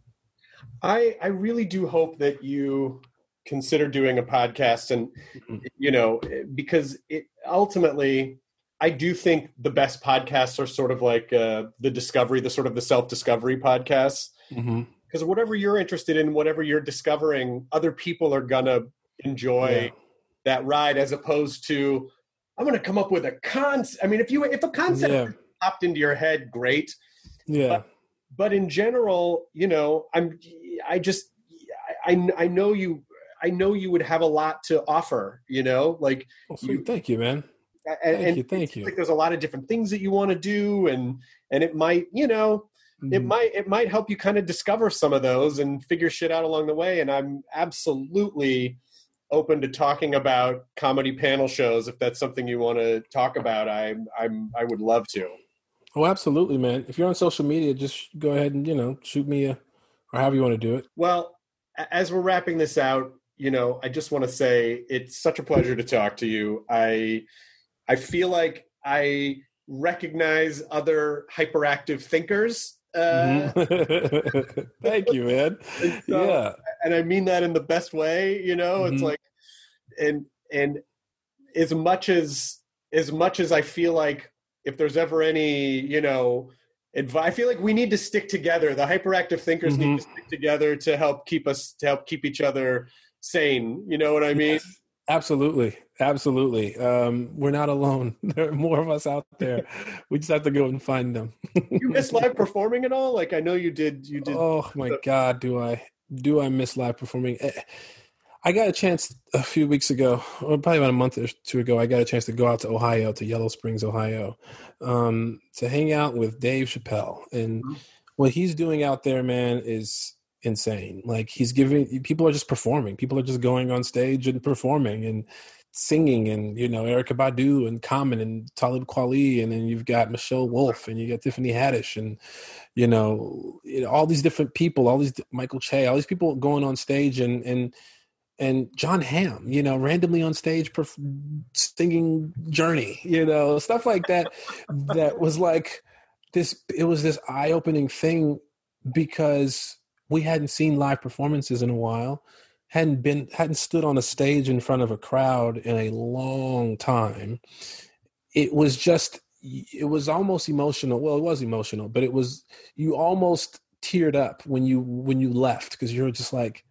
I, I really do hope that you consider doing a podcast, and, you know, because it ultimately, I do think the best podcasts are sort of like uh, the discovery, the sort of the self-discovery podcasts. Mm-hmm. Because whatever you're interested in, whatever you're discovering, other people are going to enjoy yeah. that ride, as opposed to, I'm going to come up with a concept. I mean, if you, if a concept yeah. popped into your head, great. Yeah. But, but in general, you know, I'm, I just, I, I know you, I know you would have a lot to offer, you know, like, well, sweet. You, thank you, man. And, thank and you. Thank you. Like there's a lot of different things that you want to do, and, and it might, you know, mm-hmm. it might, it might help you kind of discover some of those and figure shit out along the way. And I'm absolutely open to talking about comedy panel shows. If that's something you want to talk about, I'm, I'm, I would love to. Oh, absolutely, man. If you're on social media, just go ahead and, you know, shoot me a, or however you want to do it. Well, as we're wrapping this out, you know, I just want to say it's such a pleasure to talk to you. I, I feel like I recognize other hyperactive thinkers. Uh, mm-hmm. Thank you, man. And so, yeah. And I mean that in the best way, you know, mm-hmm. It's like, and, and as much as, as much as I feel like, if there's ever any, you know, advice, I feel like we need to stick together. The hyperactive thinkers mm-hmm. need to stick together to help keep us, to help keep each other sane. You know what I mean? Yes, absolutely. Absolutely. Um, we're not alone. There are more of us out there. We just have to go and find them. You miss live performing at all? Like, I know you did, you did. Oh my the- God. Do I, do I miss live performing? I got a chance a few weeks ago, or probably about a month or two ago, I got a chance to go out to Ohio, to Yellow Springs, Ohio, um, to hang out with Dave Chappelle. And mm-hmm. what he's doing out there, man, is insane. Like, he's giving, people are just performing. People are just going on stage and performing and singing, and, you know, Erykah Badu and Common and Talib Kweli, and then you've got Michelle Wolf, and you got Tiffany Haddish, and, you know, all these different people, all these, Michael Che, all these people going on stage, and, and, and John Hamm, you know, randomly on stage perf- singing Journey, you know, stuff like that. That was like this, it was this eye-opening thing, because we hadn't seen live performances in a while, hadn't been, hadn't stood on a stage in front of a crowd in a long time. It was just, it was almost emotional. Well, it was emotional, but it was, you almost teared up when you, when you left, because you were just like,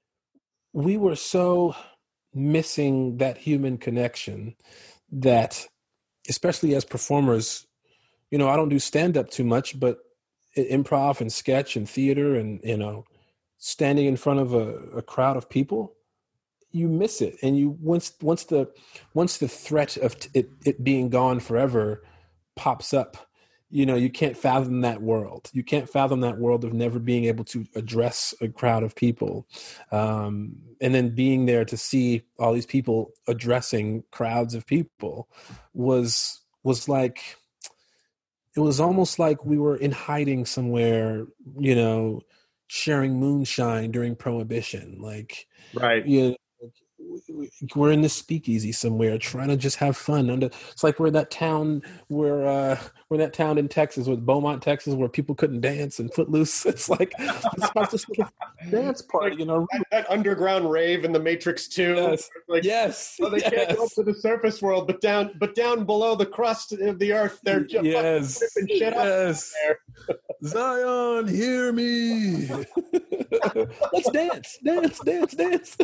we were so missing that human connection that, especially as performers, you know, I don't do stand-up too much, but improv and sketch and theater and, you know, standing in front of a, a crowd of people, you miss it. And you once once the once the threat of t- it, it being gone forever pops up, you know, you can't fathom that world. You can't fathom that world of never being able to address a crowd of people. Um, and then being there to see all these people addressing crowds of people was, was like, it was almost like we were in hiding somewhere, you know, sharing moonshine during Prohibition. Like, right. You know, we're in this speakeasy somewhere trying to just have fun. Under, it's like we're in that town where uh, we're in that town in Texas, with Beaumont, Texas, where people couldn't dance and Footloose. It's like it's about this dance party, you know, that, that underground rave in The Matrix two. Yes, like, yes. well, they yes. can't go up to the surface world, but down, but down below the crust of the earth, they're just yes, fucking shit yes. up there. Zion, hear me. Let's dance, dance, dance, dance.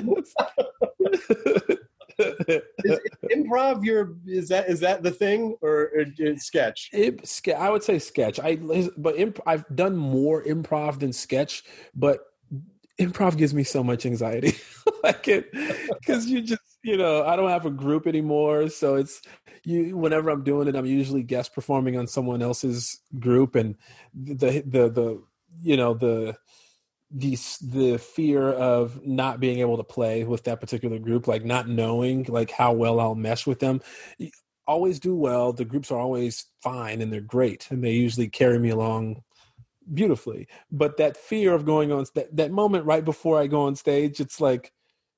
is, is improv your is that is that the thing or, or sketch? It, I would say sketch. I but imp, I've done more improv than sketch, but improv gives me so much anxiety. Like it because you just you know I don't have a group anymore, so it's you. Whenever I'm doing it, I'm usually guest performing on someone else's group, and the the the you know the. the the fear of not being able to play with that particular group, like not knowing like how well I'll mesh with them. Always do well. The groups are always fine and they're great and they usually carry me along beautifully. But that fear of going on that, that moment right before I go on stage, it's like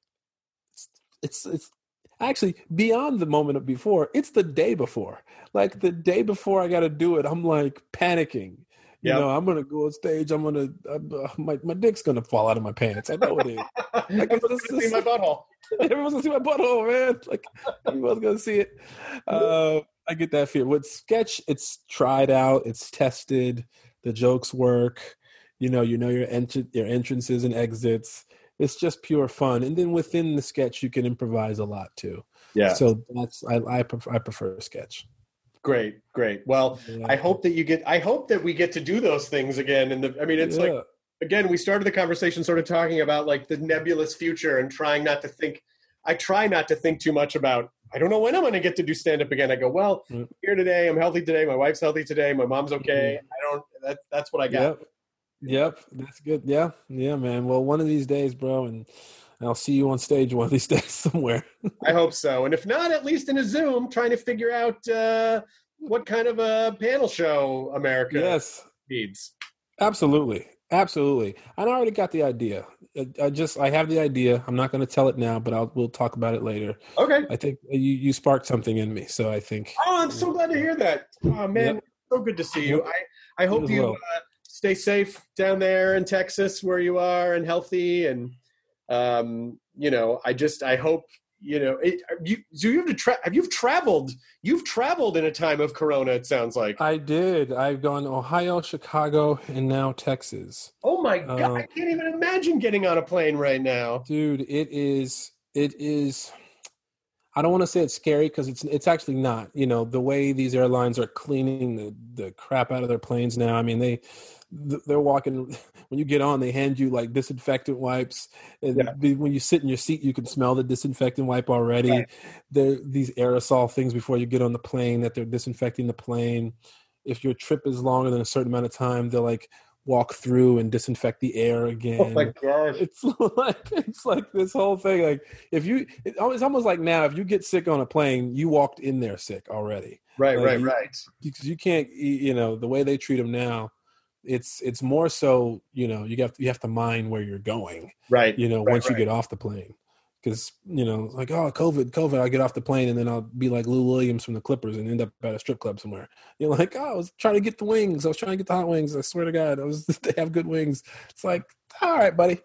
it's it's, it's actually beyond the moment of before. It's the day before. Like the day before I got to do it, I'm like panicking. You yep. know, I'm gonna go on stage. I'm gonna, uh, my my dick's gonna fall out of my pants. I know it is. Like, everyone's gonna see my butthole. Everyone's gonna see my butthole, man. Like everyone's gonna see it. Uh, I get that fear. With sketch, it's tried out, it's tested. The jokes work. You know, you know your ent- your entrances and exits. It's just pure fun. And then within the sketch, you can improvise a lot too. Yeah. So that's I I prefer, I prefer sketch. Great, great. Well, yeah. I hope that you get, I hope that we get to do those things again. And I mean, it's yeah. like, again, we started the conversation sort of talking about like the nebulous future and trying not to think, I try not to think too much about, I don't know when I'm going to get to do stand-up again. I go, well, mm. I'm here today. I'm healthy today. My wife's healthy today. My mom's okay. Mm. I don't, that, that's what I got. Yep. Yep. That's good. Yeah. Yeah, man. Well, one of these days, bro, and I'll see you on stage one of these days somewhere. I hope so. And if not, at least in a Zoom, trying to figure out uh, what kind of a panel show America yes. needs. Absolutely. Absolutely. And I already got the idea. I, I just, I have the idea. I'm not going to tell it now, but I'll, we'll talk about it later. Okay. I think you, you sparked something in me. So I think. Oh, I'm so glad to hear that. Oh, man. Yep. So good to see you. I, I hope you, you well. uh, stay safe down there in Texas where you are and healthy. And, um, you know, I just, I hope, you know, it, you, so you have to tra- have you've traveled, you've traveled in a time of Corona, it sounds like. I did. I've gone Ohio, Chicago, and now Texas. Oh my God. Uh, I can't even imagine getting on a plane right now. Dude, it is, it is, I don't want to say it's scary because it's it's actually not. You know, the way these airlines are cleaning the, the crap out of their planes now. I mean, they, they're walking, when you get on, they hand you like disinfectant wipes. And yeah. when you sit in your seat, you can smell the disinfectant wipe already. Right. There these aerosol things before you get on the plane that they're disinfecting the plane. If your trip is longer than a certain amount of time, they'll like walk through and disinfect the air again. Oh my gosh. It's like, it's like this whole thing. Like if you, it's almost like now, if you get sick on a plane, you walked in there sick already. Right, like right, you, right. Because you can't, you know, the way they treat them now, it's, it's more so, you know, you have to, you have to mind where you're going. Right. You know, right, once right. you get off the plane. Because, you know, like, oh, COVID, COVID, I'll get off the plane and then I'll be like Lou Williams from the Clippers and end up at a strip club somewhere. You're like, oh, I was trying to get the wings. I was trying to get the hot wings. I swear to God, I was they have good wings. It's like, all right, buddy.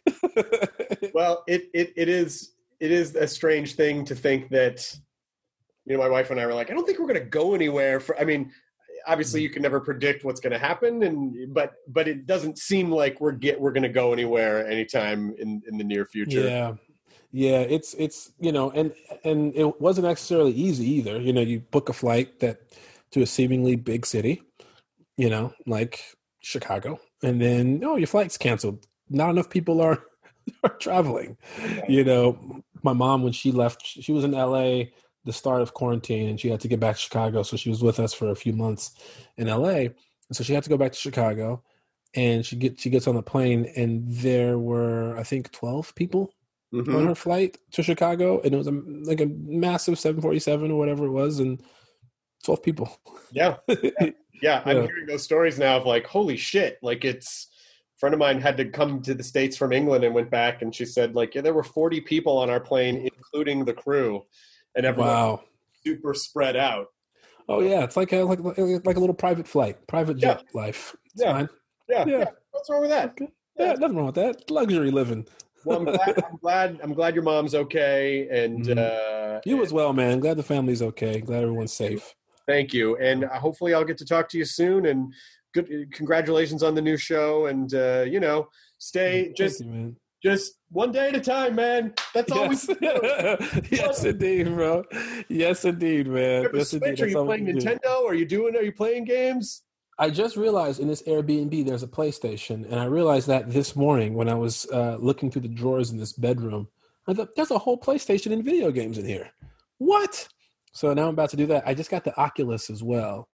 Well, it, it it is it is a strange thing to think that, you know, my wife and I were like, I don't think we're going to go anywhere. For I mean, obviously you can never predict what's going to happen, and but but it doesn't seem like we're get we're going to go anywhere anytime in, in the near future. Yeah. Yeah, it's it's you know, and and it wasn't necessarily easy either. You know, you book a flight that to a seemingly big city, you know, like Chicago, and then oh, your flight's canceled. Not enough people are are traveling. You know, my mom, when she left, she was in L A the start of quarantine, and she had to get back to Chicago. So she was with us for a few months in L A, and so she had to go back to Chicago. And she get she gets on the plane, and there were I think twelve people mm-hmm. on her flight to Chicago, and it was a, like a massive seven forty-seven or whatever it was, and twelve people. Yeah, yeah. yeah. I'm yeah. hearing those stories now of like, holy shit! Like, it's a friend of mine had to come to the States from England and went back, and she said like, yeah, there were forty people on our plane, including the crew, and everyone wow. super spread out. Oh yeah, it's like a like like a little private flight, private jet yeah. life. It's yeah. fine. Yeah, yeah. yeah. What's wrong with that? Okay. Yeah, nothing wrong with that. Luxury living. Well, I'm glad. I'm glad. I'm glad your mom's okay, and mm-hmm. uh, you and, as well, man. Glad the family's okay. Glad everyone's safe. Thank you, and uh, hopefully I'll get to talk to you soon. And good, congratulations on the new show. And uh, you know, stay Thank just you, man. just one day at a time, man. That's all yes. we can do. Yes, indeed, bro. Yes, indeed, man. Yes, Switch? indeed. Are you playing Nintendo? Are you doing? Are you playing games? I just realized in this Airbnb there's a PlayStation, and I realized that this morning when I was uh, looking through the drawers in this bedroom. I thought, there's a whole PlayStation and video games in here. What? So now I'm about to do that. I just got the Oculus as well.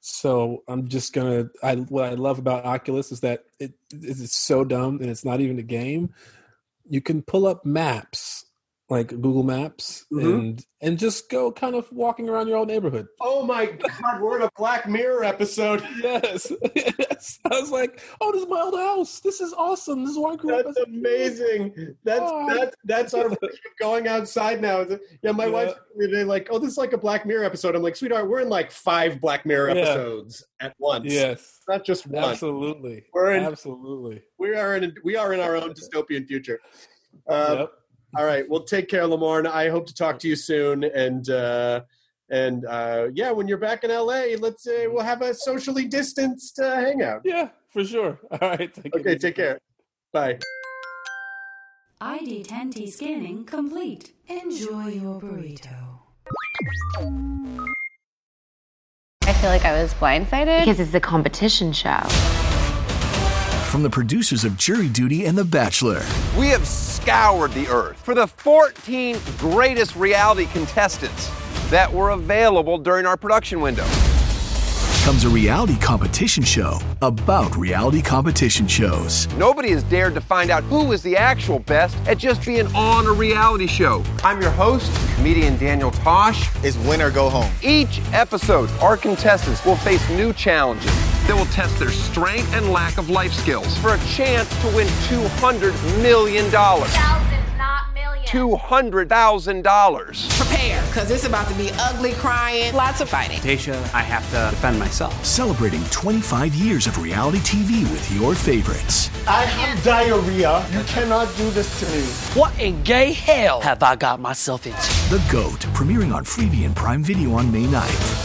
So I'm just going to I what I love about Oculus is that it it's so dumb, and it's not even a game. You can pull up maps, like Google Maps, mm-hmm. and and just go kind of walking around your old neighborhood. Oh my God, we're in a Black Mirror episode. Yes. yes. I was like, oh, this is my old house. This is awesome. This is where I grew that's up. That's amazing. That's oh. that's that's our version of going outside now. Yeah, my yeah. wife today like, oh, this is like a Black Mirror episode. I'm like, sweetheart, we're in like five Black Mirror episodes yeah. at once. Yes. Not just one. Absolutely. We're in Absolutely. We are in we are in our own dystopian future. Uh, yep. All right. Well, take care, Lamorne. I hope to talk to you soon. And, uh, and uh, yeah, when you're back in L A, let's say we'll have a socially distanced uh, hangout. Yeah, for sure. All right. Take okay, take care. Bye. I D ten T scanning complete. Enjoy your burrito. I feel like I was blindsided because it's a competition show. From the producers of Jury Duty and The Bachelor. We have scoured the earth for the fourteen greatest reality contestants that were available during our production window. Comes a reality competition show about reality competition shows. Nobody has dared to find out who is the actual best at just being on a reality show. I'm your host, comedian Daniel Tosh. It's win or go home. Each episode, our contestants will face new challenges that will test their strength and lack of life skills for a chance to win two hundred million dollars. Thousands, not millions. two hundred thousand dollars. Prepare, because it's about to be ugly, crying, lots of fighting. Tasha, I have to defend myself. Celebrating twenty-five years of reality T V with your favorites. I have diarrhea. You cannot do this to me. What in gay hell have I got myself into? The GOAT, premiering on Freevee and Prime Video on May ninth.